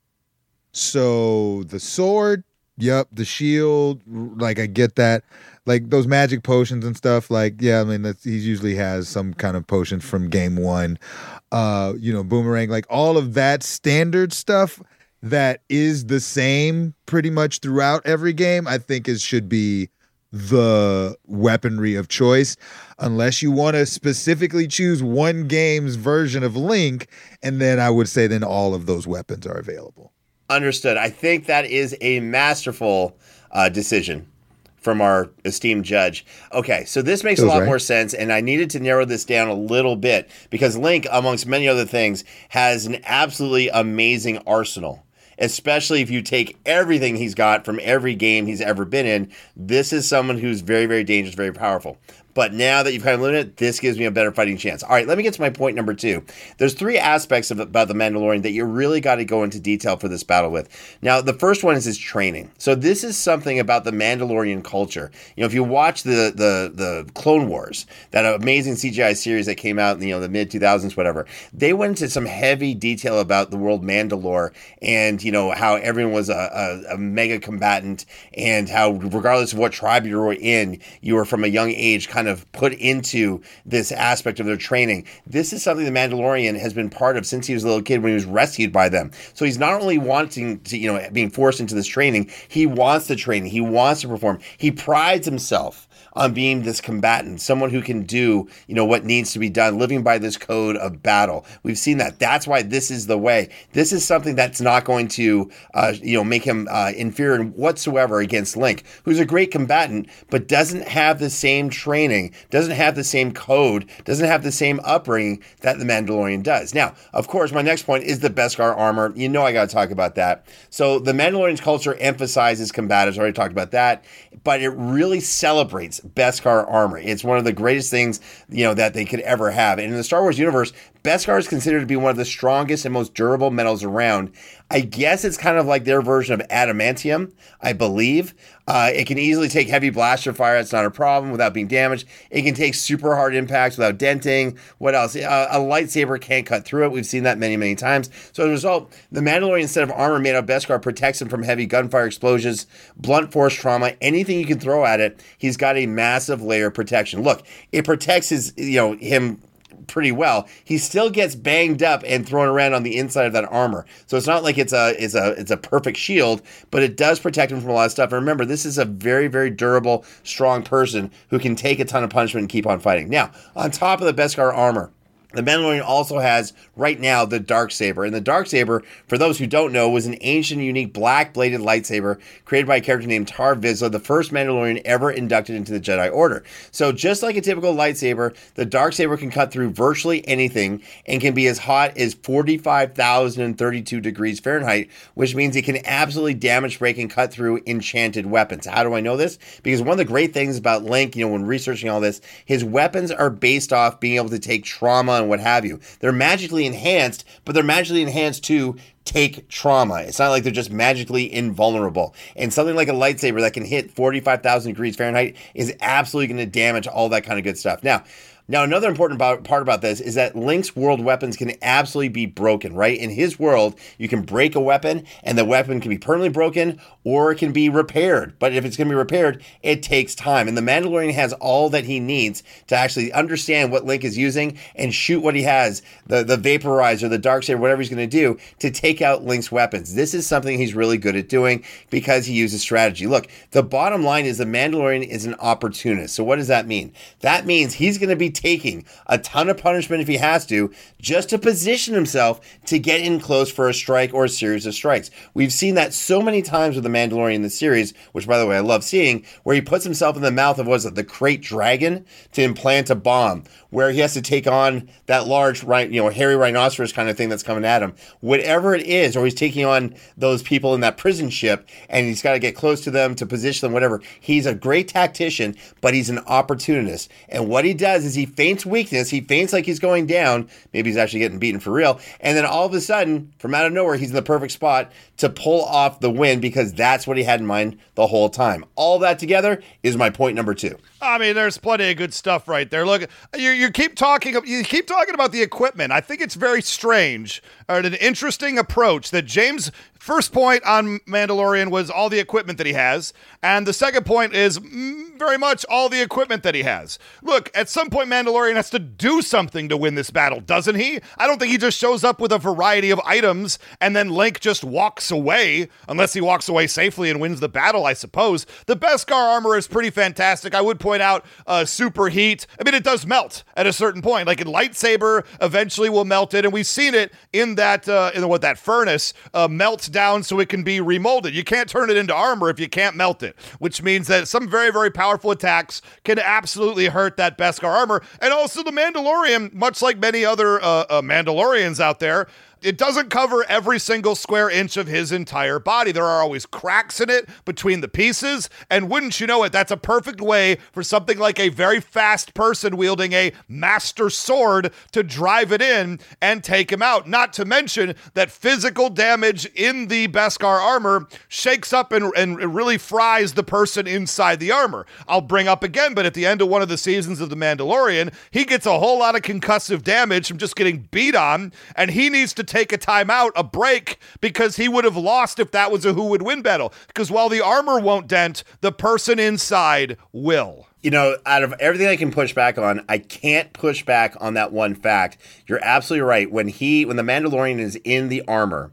Speaker 4: So the sword. Yep, the shield, like I get that. Like those magic potions and stuff, like, yeah, I mean, he usually has some kind of potion from game 1. Boomerang, like all of that standard stuff that is the same pretty much throughout every game, I think should be the weaponry of choice, unless you want to specifically choose one game's version of Link, and then I would say then all of those weapons are available.
Speaker 2: Understood. I think that is a masterful decision from our esteemed judge. Okay, so this makes a lot more sense, and I needed to narrow this down a little bit because Link, amongst many other things, has an absolutely amazing arsenal, especially if you take everything he's got from every game he's ever been in. This is someone who's very, very dangerous, very powerful. But now that you've kind of learned it, this gives me a better fighting chance. All right, let me get to my point number 2. There's 3 aspects about the Mandalorian that you really got to go into detail for this battle with. Now, the first one is his training. So this is something about the Mandalorian culture. If you watch the Clone Wars, that amazing CGI series that came out in the mid-2000s, whatever, they went into some heavy detail about the world Mandalore and, how everyone was a mega combatant and how regardless of what tribe you were in, you were from a young age kind of put into this aspect of their training. This is something the Mandalorian has been part of since he was a little kid when he was rescued by them. So he's not only wanting to, being forced into this training, he wants the training, he wants to perform. He prides himself on being this combatant, someone who can do, what needs to be done, living by this code of battle. We've seen that. That's why this is the way. This is something that's not going to, make him inferior whatsoever against Link, who's a great combatant, but doesn't have the same training, doesn't have the same code, doesn't have the same upbringing that the Mandalorian does. Now, of course, my next point is the Beskar armor. I got to talk about that. So the Mandalorian's culture emphasizes combatives. I already talked about that, but it really celebrates Beskar armor. It's one of the greatest things, that they could ever have. And in the Star Wars universe, Beskar is considered to be one of the strongest and most durable metals around. I guess it's kind of like their version of adamantium, I believe. It can easily take heavy blaster fire. It's not a problem without being damaged. It can take super hard impacts without denting. What else? A lightsaber can't cut through it. We've seen that many, many times. So as a result, the Mandalorian set of armor made out of Beskar protects him from heavy gunfire explosions, blunt force trauma, anything you can throw at it. He's got a massive layer of protection. Look, it protects him pretty well. He still gets banged up and thrown around on the inside of that armor. So it's not like it's a perfect shield, but it does protect him from a lot of stuff. And remember, this is a very, very durable, strong person who can take a ton of punishment and keep on fighting. Now, on top of the Beskar armor, the Mandalorian also has, right now, the Darksaber. And the Darksaber, for those who don't know, was an ancient, unique, black-bladed lightsaber created by a character named Tar Vizsla, the first Mandalorian ever inducted into the Jedi Order. So just like a typical lightsaber, the Darksaber can cut through virtually anything and can be as hot as 45,032 degrees Fahrenheit, which means it can absolutely damage, break, and cut through enchanted weapons. How do I know this? Because one of the great things about Link, when researching all this, his weapons are based off being able to take trauma and what have you. They're magically enhanced, but they're magically enhanced to take trauma. It's not like they're just magically invulnerable. And something like a lightsaber that can hit 45,000 degrees Fahrenheit is absolutely going to damage all that kind of good stuff. Now, another important part about this is that Link's world weapons can absolutely be broken, right? In his world, you can break a weapon, and the weapon can be permanently broken, or it can be repaired. But if it's going to be repaired, it takes time. And the Mandalorian has all that he needs to actually understand what Link is using and shoot what he has, the vaporizer, the Darksaber, whatever he's going to do, to take out Link's weapons. This is something he's really good at doing because he uses strategy. Look, the bottom line is the Mandalorian is an opportunist. So what does that mean? That means he's going to be taking a ton of punishment if he has to, just to position himself to get in close for a strike or a series of strikes. We've seen that so many times with the Mandalorian in the series, which by the way I love seeing, where he puts himself in the mouth of the Krayt Dragon to implant a bomb, where he has to take on that large, hairy rhinoceros kind of thing that's coming at him. Whatever it is, or he's taking on those people in that prison ship, and he's got to get close to them to position them, whatever. He's a great tactician, but he's an opportunist. And what he does is he feints weakness. He feints like he's going down. Maybe he's actually getting beaten for real. And then all of a sudden, from out of nowhere, he's in the perfect spot to pull off the win, because that's what he had in mind the whole time. All that together is my point number 2.
Speaker 3: I mean, there's plenty of good stuff right there. Look, you keep talking about the equipment. I think it's very strange, or an interesting approach that James' first point on Mandalorian was all the equipment that he has, and the second point is very much all the equipment that he has. Look, at some point Mandalorian has to do something to win this battle, doesn't he? I don't think he just shows up with a variety of items and then Link just walks away, unless he walks away safely and wins the battle, I suppose. The Beskar armor is pretty fantastic. I would point out superheat. I mean, it does melt at a certain point. Like a lightsaber eventually will melt it, and we've seen it in that that furnace melts down so it can be remolded. You can't turn it into armor if you can't melt it, which means that some very, very powerful attacks can absolutely hurt that Beskar armor. And also the Mandalorian, much like many other Mandalorians out there, it doesn't cover every single square inch of his entire body. There are always cracks in it between the pieces, and wouldn't you know it, that's a perfect way for something like a very fast person wielding a master sword to drive it in and take him out. Not to mention that physical damage in the Beskar armor shakes up and really fries the person inside the armor. I'll bring up again, but at the end of one of the seasons of The Mandalorian, he gets a whole lot of concussive damage from just getting beat on, and he needs to take a timeout, a break, because he would have lost if that was a who would win battle. Because while the armor won't dent, the person inside will.
Speaker 2: You know, out of everything I can push back on, I can't push back on that one fact. You're absolutely right. When the Mandalorian is in the armor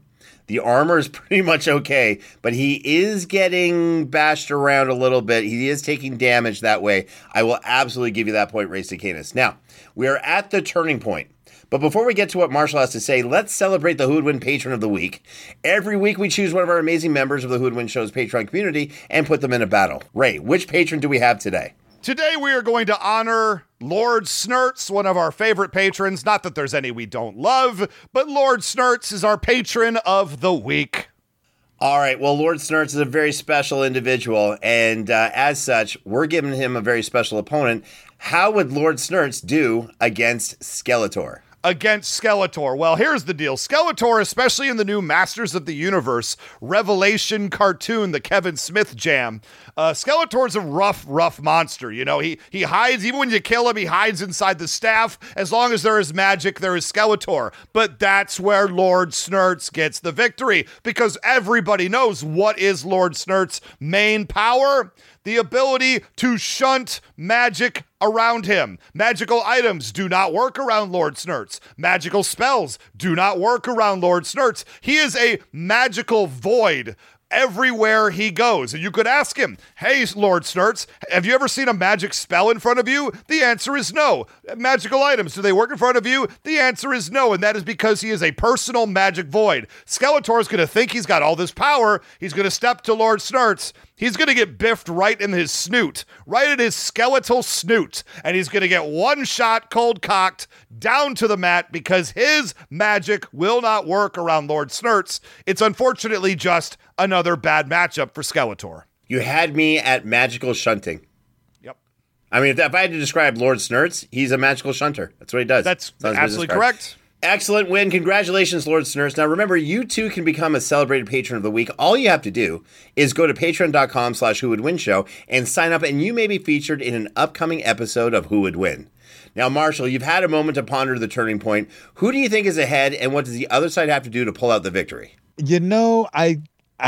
Speaker 2: is pretty much okay, but he is getting bashed around a little bit. He is taking damage that way. I will absolutely give you that point, Ray Cicanis. Now, we are at the turning point. But before we get to what Marshall has to say, let's celebrate the Who Would Win Patron of the Week. Every week we choose one of our amazing members of the Who Would Win Show's Patreon community and put them in a battle. Ray, which patron do we have today?
Speaker 3: Today we are going to honor Lord Snurts, one of our favorite patrons. Not that there's any we don't love, but Lord Snurts is our patron of the week.
Speaker 2: All right, well, Lord Snurts is a very special individual, and as such, we're giving him a very special opponent. How would Lord Snurts do against Skeletor?
Speaker 3: Against Skeletor. Well, here's the deal. Skeletor, especially in the new Masters of the Universe Revelation cartoon, the Kevin Smith jam, Skeletor's a rough monster. You know, he hides, even when you kill him, he hides inside the staff. As long as there is magic, there is Skeletor. But that's where Lord Snurts gets the victory, because everybody knows what is Lord Snurts' main power. The ability to shunt magic around him. Magical items do not work around Lord Snurts. Magical spells do not work around Lord Snurts. He is a magical void everywhere he goes. And you could ask him, hey, Lord Snurts, have you ever seen a magic spell in front of you? The answer is no. Magical items, do they work in front of you? The answer is no, and that is because he is a personal magic void. Skeletor is going to think he's got all this power. He's going to step to Lord Snurts. He's going to get biffed right in his snoot, right in his skeletal snoot, and he's going to get one shot cold-cocked down to the mat because his magic will not work around Lord Snurts. It's unfortunately just another bad matchup for Skeletor.
Speaker 2: You had me at magical shunting.
Speaker 3: Yep.
Speaker 2: I mean, if I had to describe Lord Snurts, he's a magical shunter. That's what he does.
Speaker 3: That's absolutely correct.
Speaker 2: Excellent win. Congratulations, Lord Snurts. Now, remember, you too can become a celebrated patron of the week. All you have to do is go to patreon.com/whowouldwinshow and sign up, and you may be featured in an upcoming episode of Who Would Win. Now, Marshall, you've had a moment to ponder the turning point. Who do you think is ahead, and what does the other side have to do to pull out the victory?
Speaker 4: You know, I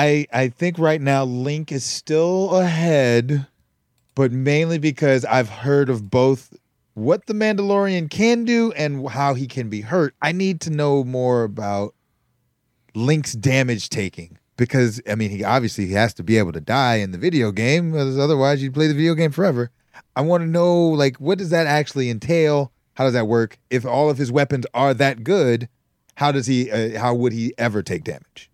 Speaker 4: think right now Link is still ahead, but mainly because I've heard of both what the Mandalorian can do and how he can be hurt. I need to know more about Link's damage taking, because I mean, he has to be able to die in the video game, otherwise you'd play the video game forever. I want to know, like, what does that actually entail? How does that work? If all of his weapons are that good, how would he ever take damage?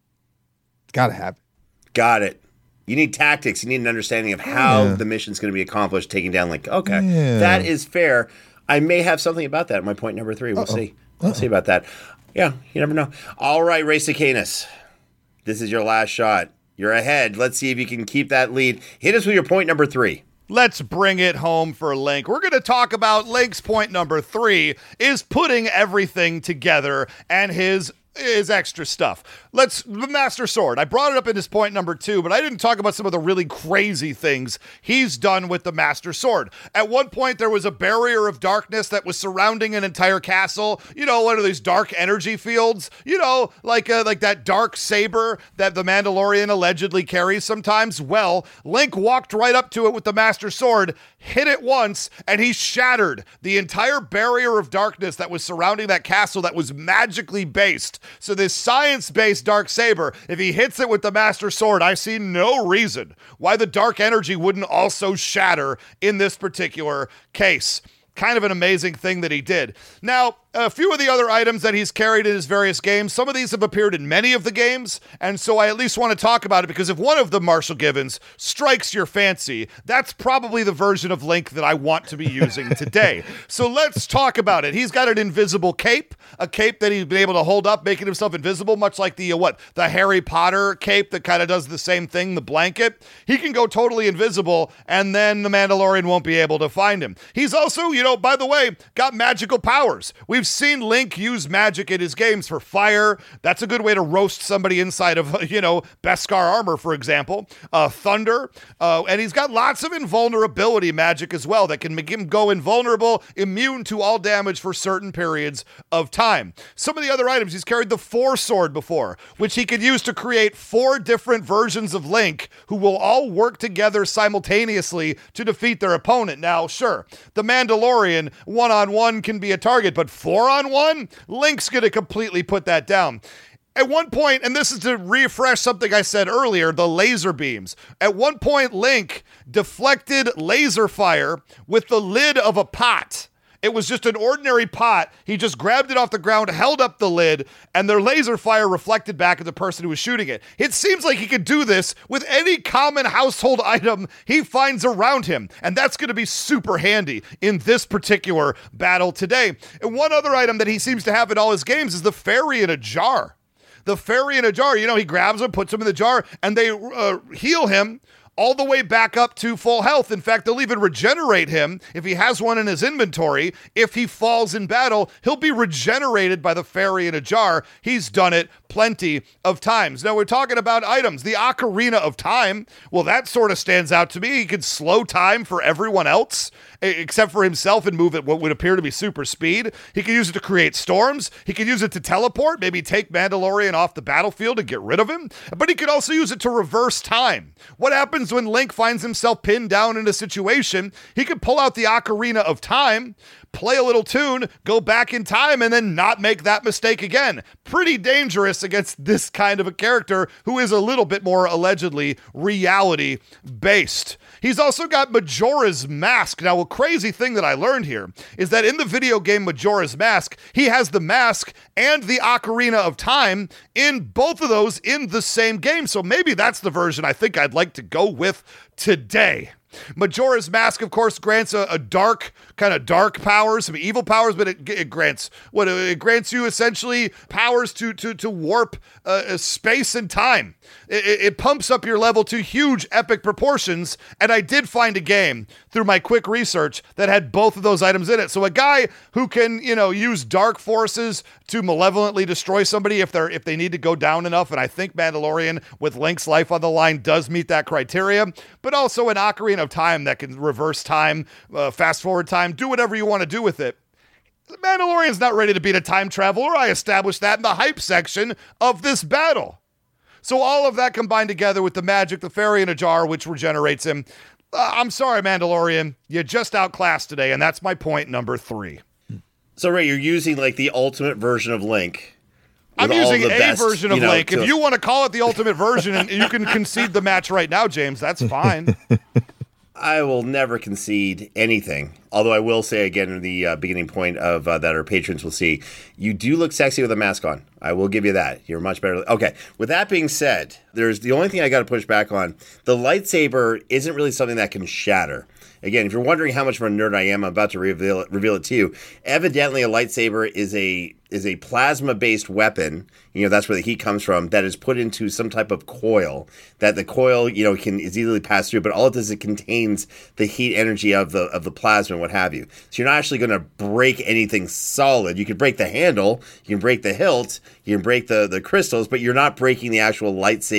Speaker 4: It's got to happen.
Speaker 2: Got it. You need tactics. You need an understanding of how the mission's going to be accomplished, taking down Link. Okay, that is fair. I may have something about that in my point number 3. We'll see. We'll see about that. Yeah, you never know. All right, Ray Cicanis, this is your last shot. You're ahead. Let's see if you can keep that lead. Hit us with your point number 3.
Speaker 3: Let's bring it home for Link. We're going to talk about Link's point number 3 is putting everything together and his extra stuff. The Master Sword. I brought it up in his point number 2, but I didn't talk about some of the really crazy things he's done with the Master Sword. At one point, there was a barrier of darkness that was surrounding an entire castle. You know, one of these dark energy fields. You know, like that dark saber that the Mandalorian allegedly carries sometimes. Well, Link walked right up to it with the Master Sword, hit it once, and he shattered the entire barrier of darkness that was surrounding that castle that was magically based. So this science-based dark saber, if he hits it with the Master Sword, I see no reason why the dark energy wouldn't also shatter in this particular case. Kind of an amazing thing that he did. Now, a few of the other items that he's carried in his various games, some of these have appeared in many of the games, and so I at least want to talk about it, because if one of them, Marshall Givens, strikes your fancy, that's probably the version of Link that I want to be using today. So let's talk about it. He's got an invisible cape, a cape that he's been able to hold up, making himself invisible, much like the Harry Potter cape that kind of does the same thing, the blanket. He can go totally invisible, and then the Mandalorian won't be able to find him. He's also, by the way, got magical powers. We've we've seen Link use magic in his games for fire. That's a good way to roast somebody inside of, Beskar armor, for example. Thunder. And he's got lots of invulnerability magic as well that can make him go invulnerable, immune to all damage for certain periods of time. Some of the other items, he's carried the Four Sword before, which he could use to create 4 different versions of Link who will all work together simultaneously to defeat their opponent. Now, sure, the Mandalorian one-on-one can be a target, but 4-on-1? Link's going to completely put that down. At one point, and this is to refresh something I said earlier, the laser beams. At one point, Link deflected laser fire with the lid of a pot. It was just an ordinary pot. He just grabbed it off the ground, held up the lid, and their laser fire reflected back at the person who was shooting it. It seems like he could do this with any common household item he finds around him, and that's going to be super handy in this particular battle today. And one other item that he seems to have in all his games is the fairy in a jar. The fairy in a jar, he grabs them, puts them in the jar, and they heal him all the way back up to full health. In fact, they'll even regenerate him if he has one in his inventory. If he falls in battle, he'll be regenerated by the fairy in a jar. He's done it plenty of times. Now, we're talking about items. The Ocarina of Time, well, that sort of stands out to me. He could slow time for everyone else, except for himself, and move at what would appear to be super speed. He could use it to create storms. He could use it to teleport, maybe take Mandalorian off the battlefield and get rid of him. But he could also use it to reverse time. What happens when Link finds himself pinned down in a situation? He could pull out the Ocarina of Time, play a little tune, go back in time, and then not make that mistake again. Pretty dangerous against this kind of a character who is a little bit more allegedly reality-based. He's also got Majora's Mask. Now, a crazy thing that I learned here is that in the video game Majora's Mask, he has the mask and the Ocarina of Time in both of those in the same game. So maybe that's the version I think I'd like to go with today. Majora's Mask, of course, grants a dark powers, some evil powers, but it grants you essentially powers to warp space and time. It pumps up your level to huge epic proportions, and I did find a game through my quick research that had both of those items in it. So a guy who can, use dark forces to malevolently destroy somebody if they need to go down enough, and I think Mandalorian with Link's life on the line does meet that criteria, but also an Ocarina of Time that can reverse time, fast forward time, do whatever you want to do with it. The Mandalorian's not ready to beat a time traveler. I established that in the hype section of this battle. So all of that combined together with the magic, the fairy in a jar, which regenerates him. I'm sorry, Mandalorian. You just outclassed today, and that's my point number 3.
Speaker 2: So, Ray, you're using like the ultimate version of Link.
Speaker 3: I'm using a version of Link. If you want to call it the ultimate version, and you can concede the match right now, James, that's fine.
Speaker 2: I will never concede anything. Although I will say again in the beginning point of that our patrons will see, you do look sexy with a mask on. I will give you that. You're much better. Okay. With that being said, there's the only thing I got to push back on. The lightsaber isn't really something that can shatter. Again, if you're wondering how much of a nerd I am, I'm about to reveal it to you. Evidently, a lightsaber is a plasma-based weapon. That's where the heat comes from. That is put into some type of coil. That the coil, is easily passed through. But all it does is it contains the heat energy of the plasma and what have you. So you're not actually going to break anything solid. You can break the handle, you can break the hilt, you can break the crystals, but you're not breaking the actual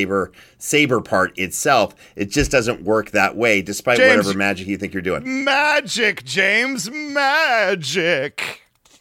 Speaker 2: saber part itself. It just doesn't work that way, despite James, whatever magic you think you're doing.
Speaker 3: Magic, James, magic.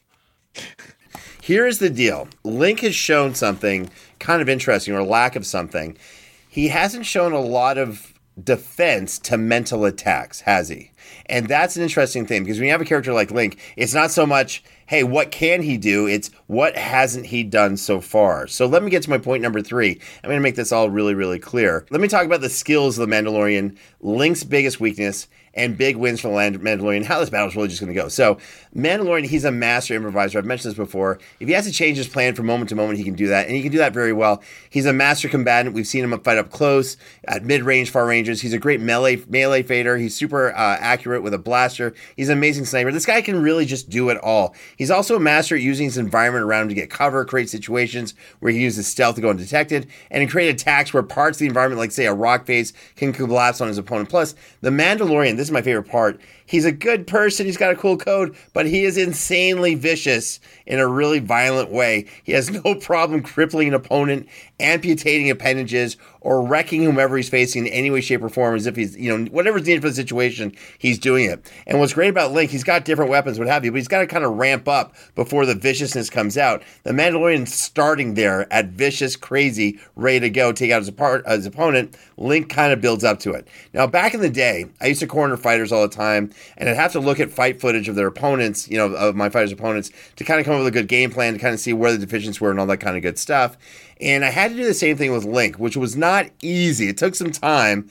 Speaker 2: Here's the deal. Link has shown something kind of interesting, or lack of something. He hasn't shown a lot of defense to mental attacks, has he? And that's an interesting thing, because when you have a character like Link, it's not so much, hey, what can he do? It's what hasn't he done so far? So let me get to my point number 3. I'm going to make this all really, really clear. Let me talk about the skills of the Mandalorian, Link's biggest weakness, and big wins for the Mandalorian, how this battle is really just going to go. So, Mandalorian, he's a master improviser. I've mentioned this before. If he has to change his plan from moment to moment, he can do that, and he can do that very well. He's a master combatant. We've seen him fight up close, at mid-range, far ranges. He's a great melee fighter. He's super accurate with a blaster. He's an amazing sniper. This guy can really just do it all. He's also a master at using his environment around him to get cover, create situations where he uses stealth to go undetected, and create attacks where parts of the environment, like, say, a rock face, can collapse on his opponent. Plus, the Mandalorian, this is my favorite part, He's a good person. He's got a cool code, but he is insanely vicious in a really violent way. He has no problem crippling an opponent, amputating appendages, or wrecking whomever he's facing in any way, shape, or form, as if he's, whatever's needed for the situation, he's doing it. And what's great about Link, he's got different weapons, what have you, but he's got to kind of ramp up before the viciousness comes out. The Mandalorian's starting there at vicious, crazy, ready to go, take out his opponent. Link kind of builds up to it. Now, back in the day, I used to corner fighters all the time, and I'd have to look at fight footage of their opponents, of my fighters' opponents, to kind of come up with a good game plan, to kind of see where the deficiencies were and all that kind of good stuff. And I had to do the same thing with Link, which was not easy. It took some time,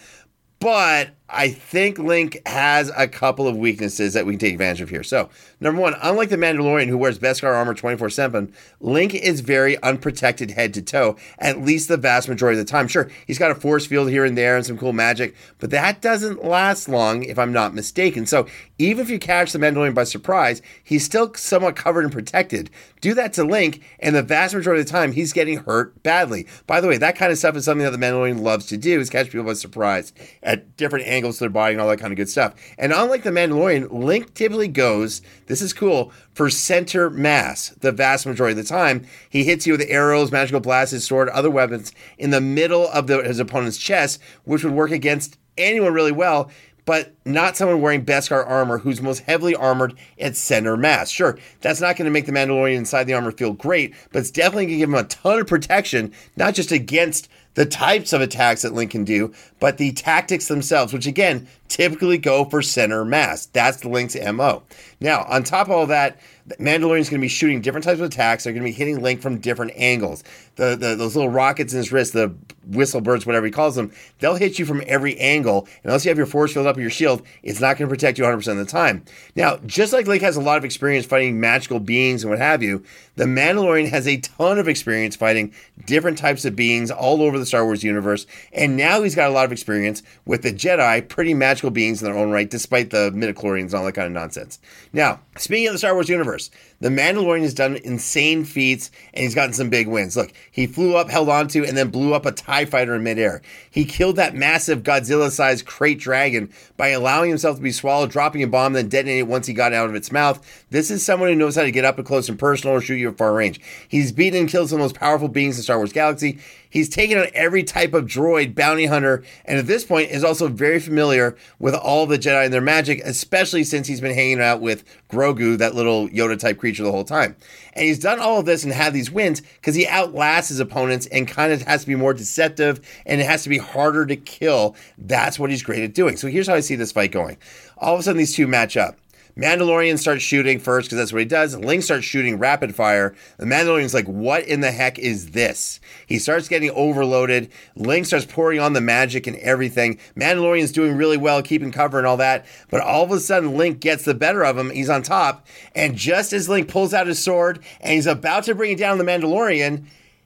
Speaker 2: but I think Link has a couple of weaknesses that we can take advantage of here. So, number one, unlike the Mandalorian who wears Beskar armor 24/7, Link is very unprotected head to toe, at least the vast majority of the time. Sure, he's got a force field here and there and some cool magic, but that doesn't last long if I'm not mistaken. So, even if you catch the Mandalorian by surprise, he's still somewhat covered and protected. Do that to Link, and the vast majority of the time, he's getting hurt badly. By the way, that kind of stuff is something that the Mandalorian loves to do, is catch people by surprise at different angles to their body and all that kind of good stuff. And unlike the Mandalorian, Link typically goes, this is cool, for center mass the vast majority of the time. He hits you with arrows, magical blasts, his sword, other weapons in the middle of his opponent's chest, which would work against anyone really well, but not someone wearing Beskar armor who's most heavily armored at center mass. Sure, that's not going to make the Mandalorian inside the armor feel great, but it's definitely going to give him a ton of protection, not just against the types of attacks that Link can do, but the tactics themselves, which again, typically go for center mass. That's the Link's MO. Now, on top of all that, Mandalorian's going to be shooting different types of attacks. They're going to be hitting Link from different angles. Those little rockets in his wrist, the whistlebirds, whatever he calls them, they'll hit you from every angle. And unless you have your force field up or your shield, it's not going to protect you 100% of the time. Now, just like Link has a lot of experience fighting magical beings and what have you, the Mandalorian has a ton of experience fighting different types of beings all over the Star Wars universe. And now he's got a lot of experience with the Jedi, pretty magical beings in their own right, despite the midichlorians and all that kind of nonsense. Now, speaking of the Star Wars universe, the Mandalorian has done insane feats, and he's gotten some big wins. Look, he flew up, held onto, and then blew up a TIE fighter in midair. He killed that massive Godzilla-sized crate dragon by allowing himself to be swallowed, dropping a bomb, then detonating it once he got out of its mouth. This is someone who knows how to get up and close and personal or shoot you at far range. He's beaten and killed some of the most powerful beings in Star Wars galaxy. He's taken on every type of droid, bounty hunter, and at this point is also very familiar with all the Jedi and their magic, especially since he's been hanging out with Grogu, that little Yoda-type creature, the whole time. And he's done all of this and had these wins because he outlasts his opponents and kind of has to be more deceptive, and it has to be harder to kill. That's what he's great at doing. So here's how I see this fight going. All of a sudden, these two match up. Mandalorian starts shooting first because that's what he does. Link starts shooting rapid fire. The Mandalorian's like, what in the heck is this? He starts getting overloaded. Link starts pouring on the magic and everything. Mandalorian's doing really well, keeping cover and all that. But all of a sudden, Link gets the better of him. He's on top. And just as Link pulls out his sword and he's about to bring it down the Mandalorian,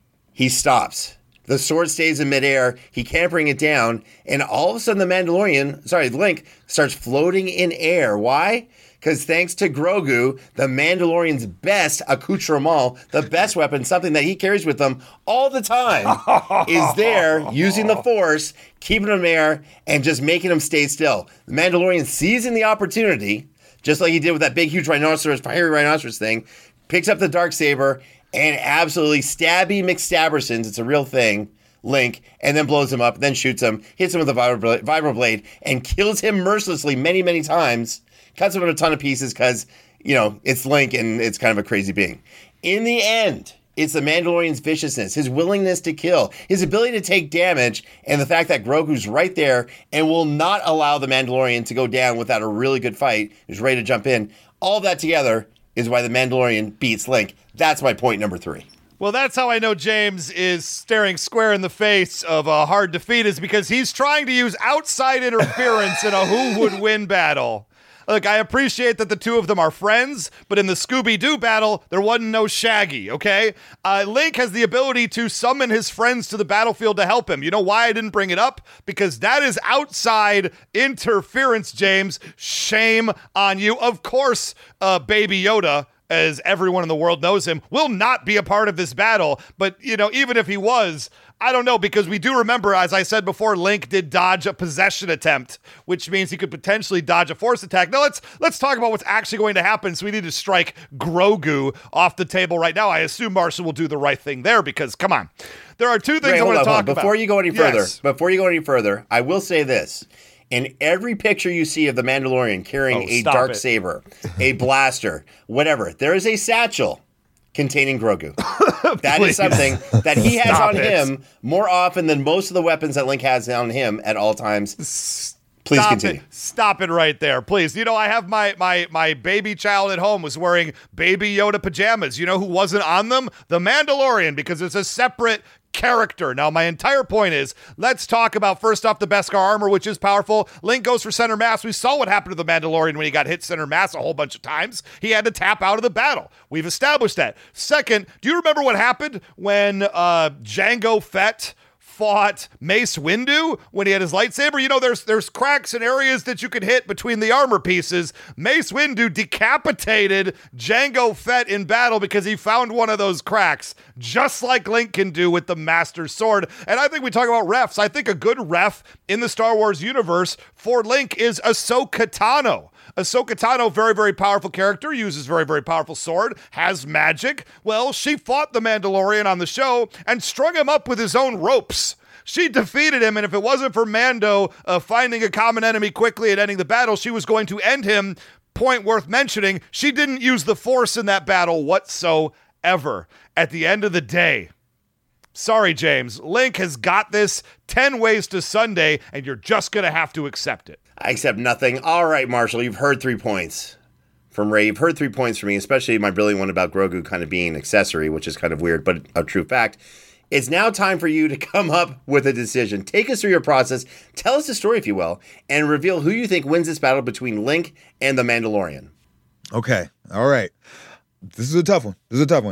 Speaker 2: he stops. The sword stays in midair. He can't bring it down. And all of a sudden, Link starts floating in air. Why? Because thanks to Grogu, the Mandalorian's best accoutrement, the best weapon, something that he carries with him all the time, is there using the Force, keeping him there, and just making him stay still. The Mandalorian seizing the opportunity, just like he did with that big, huge fiery rhinoceros thing, picks up the Darksaber and absolutely stabby McStabbersons, it's a real thing, Link, and then blows him up, then shoots him, hits him with a vibroblade, and kills him mercilessly many, many times. Cuts him in a ton of pieces because, it's Link and it's kind of a crazy being. In the end, it's the Mandalorian's viciousness, his willingness to kill, his ability to take damage, and the fact that Grogu's right there and will not allow the Mandalorian to go down without a really good fight, who's ready to jump in. All that together is why the Mandalorian beats Link. That's my point number 3.
Speaker 3: Well, that's how I know James is staring square in the face of a hard defeat, is because he's trying to use outside interference in a who would win battle. Look, I appreciate that the two of them are friends, but in the Scooby-Doo battle, there wasn't no Shaggy, okay? Link has the ability to summon his friends to the battlefield to help him. You know why I didn't bring it up? Because that is outside interference, James. Shame on you. Of course, Baby Yoda as everyone in the world knows him, will not be a part of this battle. But, even if he was, I don't know, because we do remember, as I said before, Link did dodge a possession attempt, which means he could potentially dodge a force attack. Now, let's talk about what's actually going to happen. So we need to strike Grogu off the table right now. I assume Marshall will do the right thing there because, come on. There are two things I want to talk about.
Speaker 2: Before you go any further, I will say this. In every picture you see of the Mandalorian carrying a dark saber, a blaster, whatever, there is a satchel containing Grogu. That is something that he has on him more often than most of the weapons that Link has on him at all times. Please continue.
Speaker 3: Stop it right there, please. I have my baby child at home was wearing Baby Yoda pajamas. You know who wasn't on them? The Mandalorian, because it's a separate character. Now, my entire point is, let's talk about, first off, the Beskar armor, which is powerful. Link goes for center mass. We saw what happened to the Mandalorian when he got hit center mass a whole bunch of times. He had to tap out of the battle. We've established that. Second, do you remember what happened when Jango Fett fought Mace Windu when he had his lightsaber? There's cracks and areas that you could hit between the armor pieces. Mace Windu decapitated Jango Fett in battle because he found one of those cracks, just like Link can do with the Master Sword. And I think we talk about refs. I think a good ref in the Star Wars universe for Link is Ahsoka Tano. Ahsoka Tano, very, very powerful character, uses very, very powerful sword, has magic. Well, she fought the Mandalorian on the show and strung him up with his own ropes. She defeated him, and if it wasn't for Mando finding a common enemy quickly and ending the battle, she was going to end him. Point worth mentioning, she didn't use the Force in that battle whatsoever. At the end of the day, sorry, James, Link has got this 10 ways to Sunday, and you're just going to have to accept it.
Speaker 2: I accept nothing. All right, Marshall, you've heard 3 points from Ray. You've heard 3 points from me, especially my brilliant one about Grogu kind of being an accessory, which is kind of weird, but a true fact. It's now time for you to come up with a decision. Take us through your process. Tell us the story, if you will, and reveal who you think wins this battle between Link and the Mandalorian.
Speaker 4: Okay. All right. This is a tough one.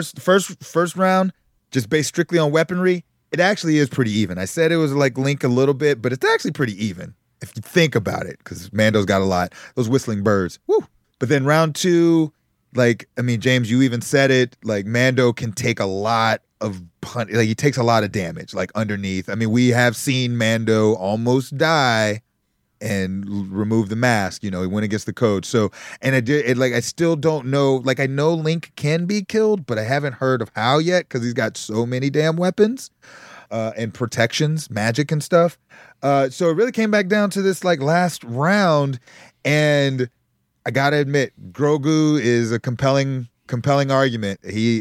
Speaker 4: First round, just based strictly on weaponry, it actually is pretty even. I said it was like Link a little bit, but it's actually pretty even if you think about it, because Mando's got a lot. Those whistling birds. Woo. But then round 2, James, you even said it, Mando can take a lot of he takes a lot of damage, underneath. We have seen Mando almost die and remove the mask. He went against the code. So, and I still don't know. I know Link can be killed, but I haven't heard of how yet because he's got so many damn weapons and protections, magic and stuff. So it really came back down to this last round, and I gotta admit, Grogu is a compelling argument.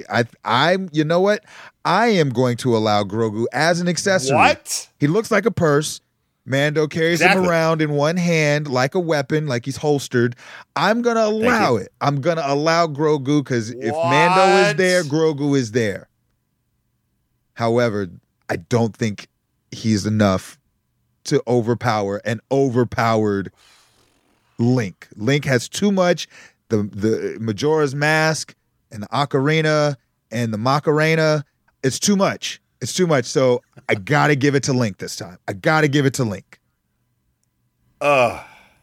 Speaker 4: You know what? I am going to allow Grogu as an accessory.
Speaker 3: What?
Speaker 4: He looks like a purse. Mando carries him around in one hand like a weapon, like he's holstered. I'm going to allow it. I'm going to allow Grogu because if Mando is there, Grogu is there. However, I don't think he's enough to overpower an overpowered Link. Link has too much. The Majora's Mask and the Ocarina and the Macarena, it's too much. It's too much. So I got to give it to Link this time. I got to give it to Link.
Speaker 2: Oh,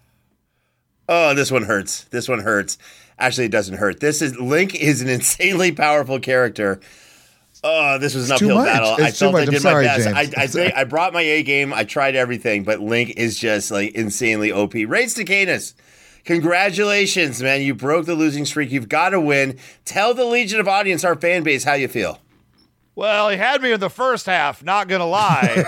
Speaker 2: this one hurts. Actually, it doesn't hurt. Link is an insanely powerful character. Oh, this was an uphill battle. I felt I did my best. I brought my A game. I tried everything, but Link is just insanely OP. Raids to Canis. Congratulations, man. You broke the losing streak. You've got to win. Tell the Legion of Audience, our fan base, how you feel.
Speaker 3: Well, he had me in the first half, not gonna lie.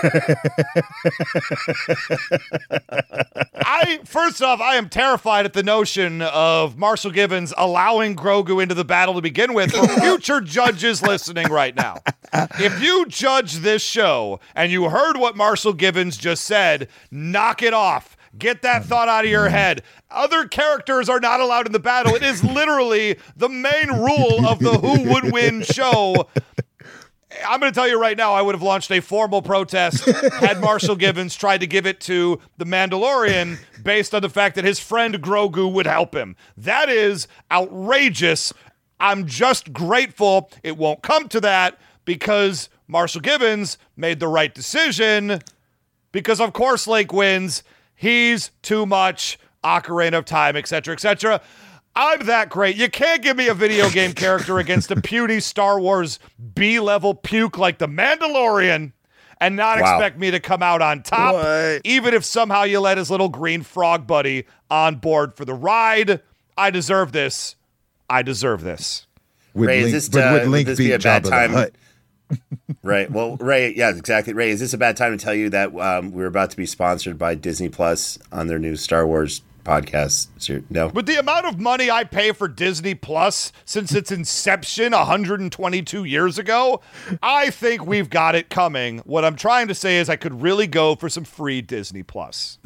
Speaker 3: First off, I am terrified at the notion of Marshall Givens allowing Grogu into the battle to begin with for future judges listening right now. If you judge this show and you heard what Marshall Givens just said, knock it off. Get that thought out of your head. Other characters are not allowed in the battle. It is literally the main rule of the Who Would Win show. I'm going to tell you right now, I would have launched a formal protest had Marshall Givens tried to give it to the Mandalorian based on the fact that his friend Grogu would help him. That is outrageous. I'm just grateful it won't come to that because Marshall Givens made the right decision because, of course, Link wins. He's too much, Ocarina of Time, etc., etc. I'm that great. You can't give me a video game character against a puny Star Wars B-level puke like the Mandalorian and not expect me to come out on top, even if somehow you let his little green frog buddy on board for the ride. I deserve this. I deserve this.
Speaker 2: Ray, would this be a bad time? Right. Well, Ray, yeah, exactly. Ray, is this a bad time to tell you that we're about to be sponsored by Disney Plus on their new Star Wars podcast? No.
Speaker 3: With the amount of money I pay for Disney Plus since its inception 122 years ago, I think we've got it coming. What I'm trying to say is I could really go for some free Disney Plus.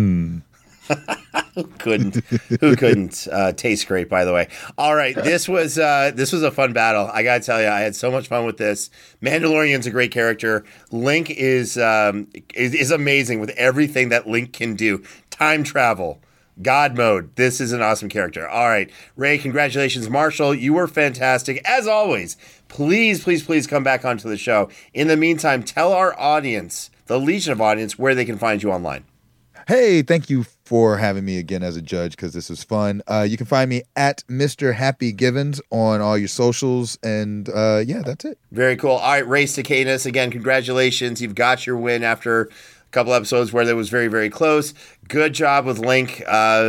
Speaker 2: Who couldn't? Tastes great, by the way. All right, this was a fun battle. I gotta tell you, I had so much fun with this. Mandalorian's a great character. Link is amazing with everything that Link can do. Time travel, God mode. This is an awesome character. All right, Ray, congratulations. Marshall, you were fantastic as always. Please, please, please come back onto the show. In the meantime, tell our audience, the legion of audience, where they can find you online.
Speaker 4: Hey, thank you for having me again as a judge because this was fun. You can find me at Mr. Happy Givens on all your socials. And yeah, that's it.
Speaker 2: Very cool. All right, Ray Stakenas, again, congratulations. You've got your win after a couple episodes where that was very, very close. Good job with Link.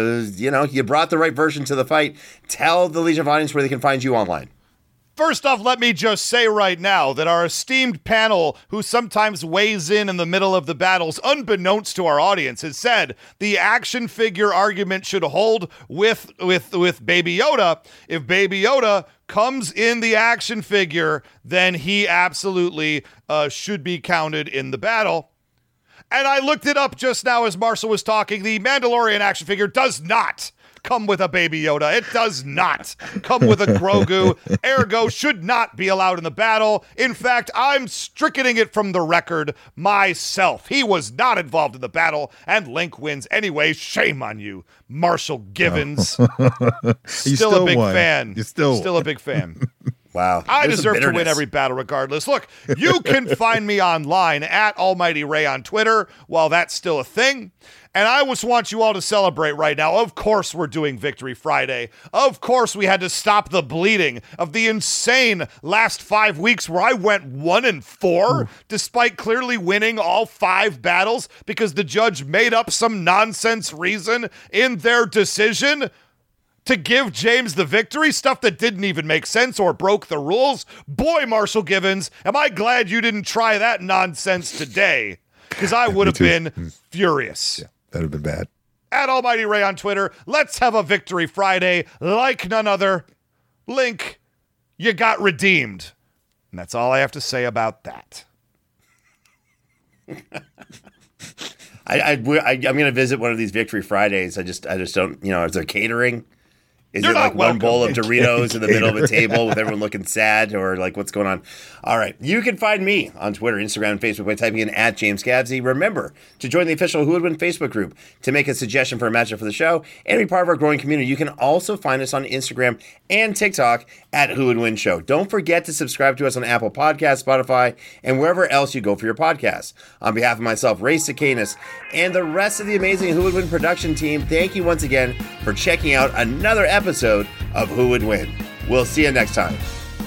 Speaker 2: You brought the right version to the fight. Tell the Legion of Audience where they can find you online.
Speaker 3: First off, let me just say right now that our esteemed panel, who sometimes weighs in the middle of the battles, unbeknownst to our audience, has said the action figure argument should hold with Baby Yoda. If Baby Yoda comes in the action figure, then he absolutely should be counted in the battle. And I looked it up just now as Marshall was talking. The Mandalorian action figure does not come with a Baby Yoda. It does not come with a Grogu. Ergo, should not be allowed in the battle. In fact, I'm striking it from the record myself. He was not involved in the battle, and Link wins anyway. Shame on you, Marshall Givens. Still a big fan.
Speaker 4: You're still
Speaker 3: a big fan.
Speaker 2: Wow.
Speaker 3: I deserve to win every battle regardless. Look, you can find me online at Almighty Ray on Twitter while that's still a thing. And I just want you all to celebrate right now. Of course we're doing Victory Friday. Of course we had to stop the bleeding of the insane last 5 weeks where I went 1-4 despite clearly winning all 5 battles because the judge made up some nonsense reason in their decision to give James the victory, stuff that didn't even make sense or broke the rules. Boy, Marshall Givens, am I glad you didn't try that nonsense today, because I would have been furious.
Speaker 4: Yeah, that would have been bad.
Speaker 3: At Almighty Ray on Twitter, let's have a Victory Friday like none other. Link, you got redeemed. And that's all I have to say about that.
Speaker 2: I'm going to visit one of these Victory Fridays. I just don't, is there catering? Is
Speaker 3: You're
Speaker 2: it like
Speaker 3: welcome.
Speaker 2: One bowl of Doritos in the middle of a table with everyone looking sad, or like what's going on? All right. You can find me on Twitter, Instagram, and Facebook by typing in at James Gavsey. Remember to join the official Who Would Win Facebook group to make a suggestion for a matchup for the show and be part of our growing community. You can also find us on Instagram and TikTok at Who Would Win Show. Don't forget to subscribe to us on Apple Podcasts, Spotify, and wherever else you go for your podcasts. On behalf of myself, Ray Stakenas, and the rest of the amazing Who Would Win production team, thank you once again for checking out another episode of Who Would Win. We'll see you next time.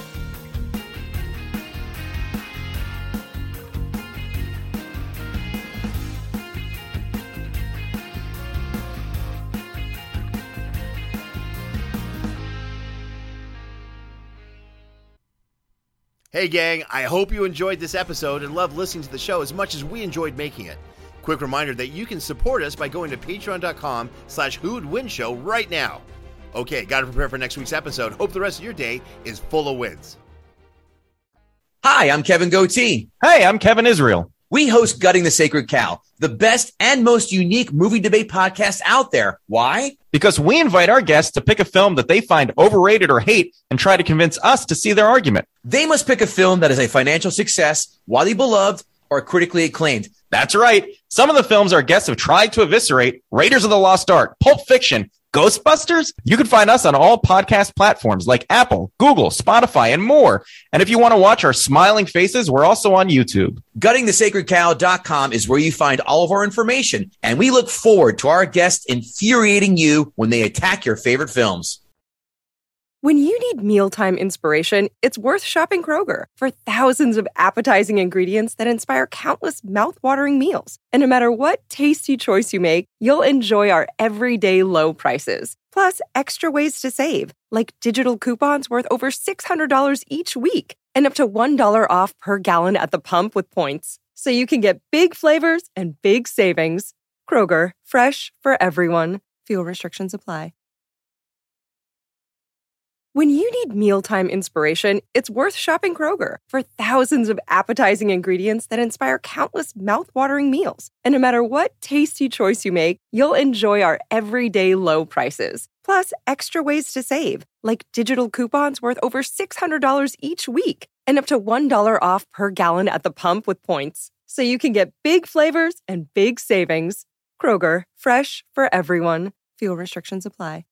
Speaker 2: Hey gang, I hope you enjoyed this episode and loved listening to the show as much as we enjoyed making it. Quick reminder that you can support us by going to patreon.com/whowouldwinshow right now. Okay, gotta prepare for next week's episode. Hope the rest of your day is full of wins.
Speaker 5: Hi, I'm Kevin Goatee.
Speaker 6: Hey, I'm Kevin Israel.
Speaker 5: We host Gutting the Sacred Cow, the best and most unique movie debate podcast out there. Why?
Speaker 6: Because we invite our guests to pick a film that they find overrated or hate and try to convince us to see their argument.
Speaker 5: They must pick a film that is a financial success, widely beloved, or critically acclaimed.
Speaker 6: That's right. Some of the films our guests have tried to eviscerate: Raiders of the Lost Ark, Pulp Fiction, Ghostbusters. You can find us on all podcast platforms like Apple, Google, Spotify, and more. And if you want to watch our smiling faces, we're also on YouTube.
Speaker 5: GuttingTheSacredCow.com is where you find all of our information. And we look forward to our guests infuriating you when they attack your favorite films.
Speaker 1: When you need mealtime inspiration, it's worth shopping Kroger for thousands of appetizing ingredients that inspire countless mouth-watering meals. And no matter what tasty choice you make, you'll enjoy our everyday low prices. Plus, extra ways to save, like digital coupons worth over $600 each week and up to $1 off per gallon at the pump with points. So you can get big flavors and big savings. Kroger, fresh for everyone. Fuel restrictions apply. When you need mealtime inspiration, it's worth shopping Kroger for thousands of appetizing ingredients that inspire countless mouth-watering meals. And no matter what tasty choice you make, you'll enjoy our everyday low prices. Plus, extra ways to save, like digital coupons worth over $600 each week and up to $1 off per gallon at the pump with points. So you can get big flavors and big savings. Kroger, fresh for everyone. Fuel restrictions apply.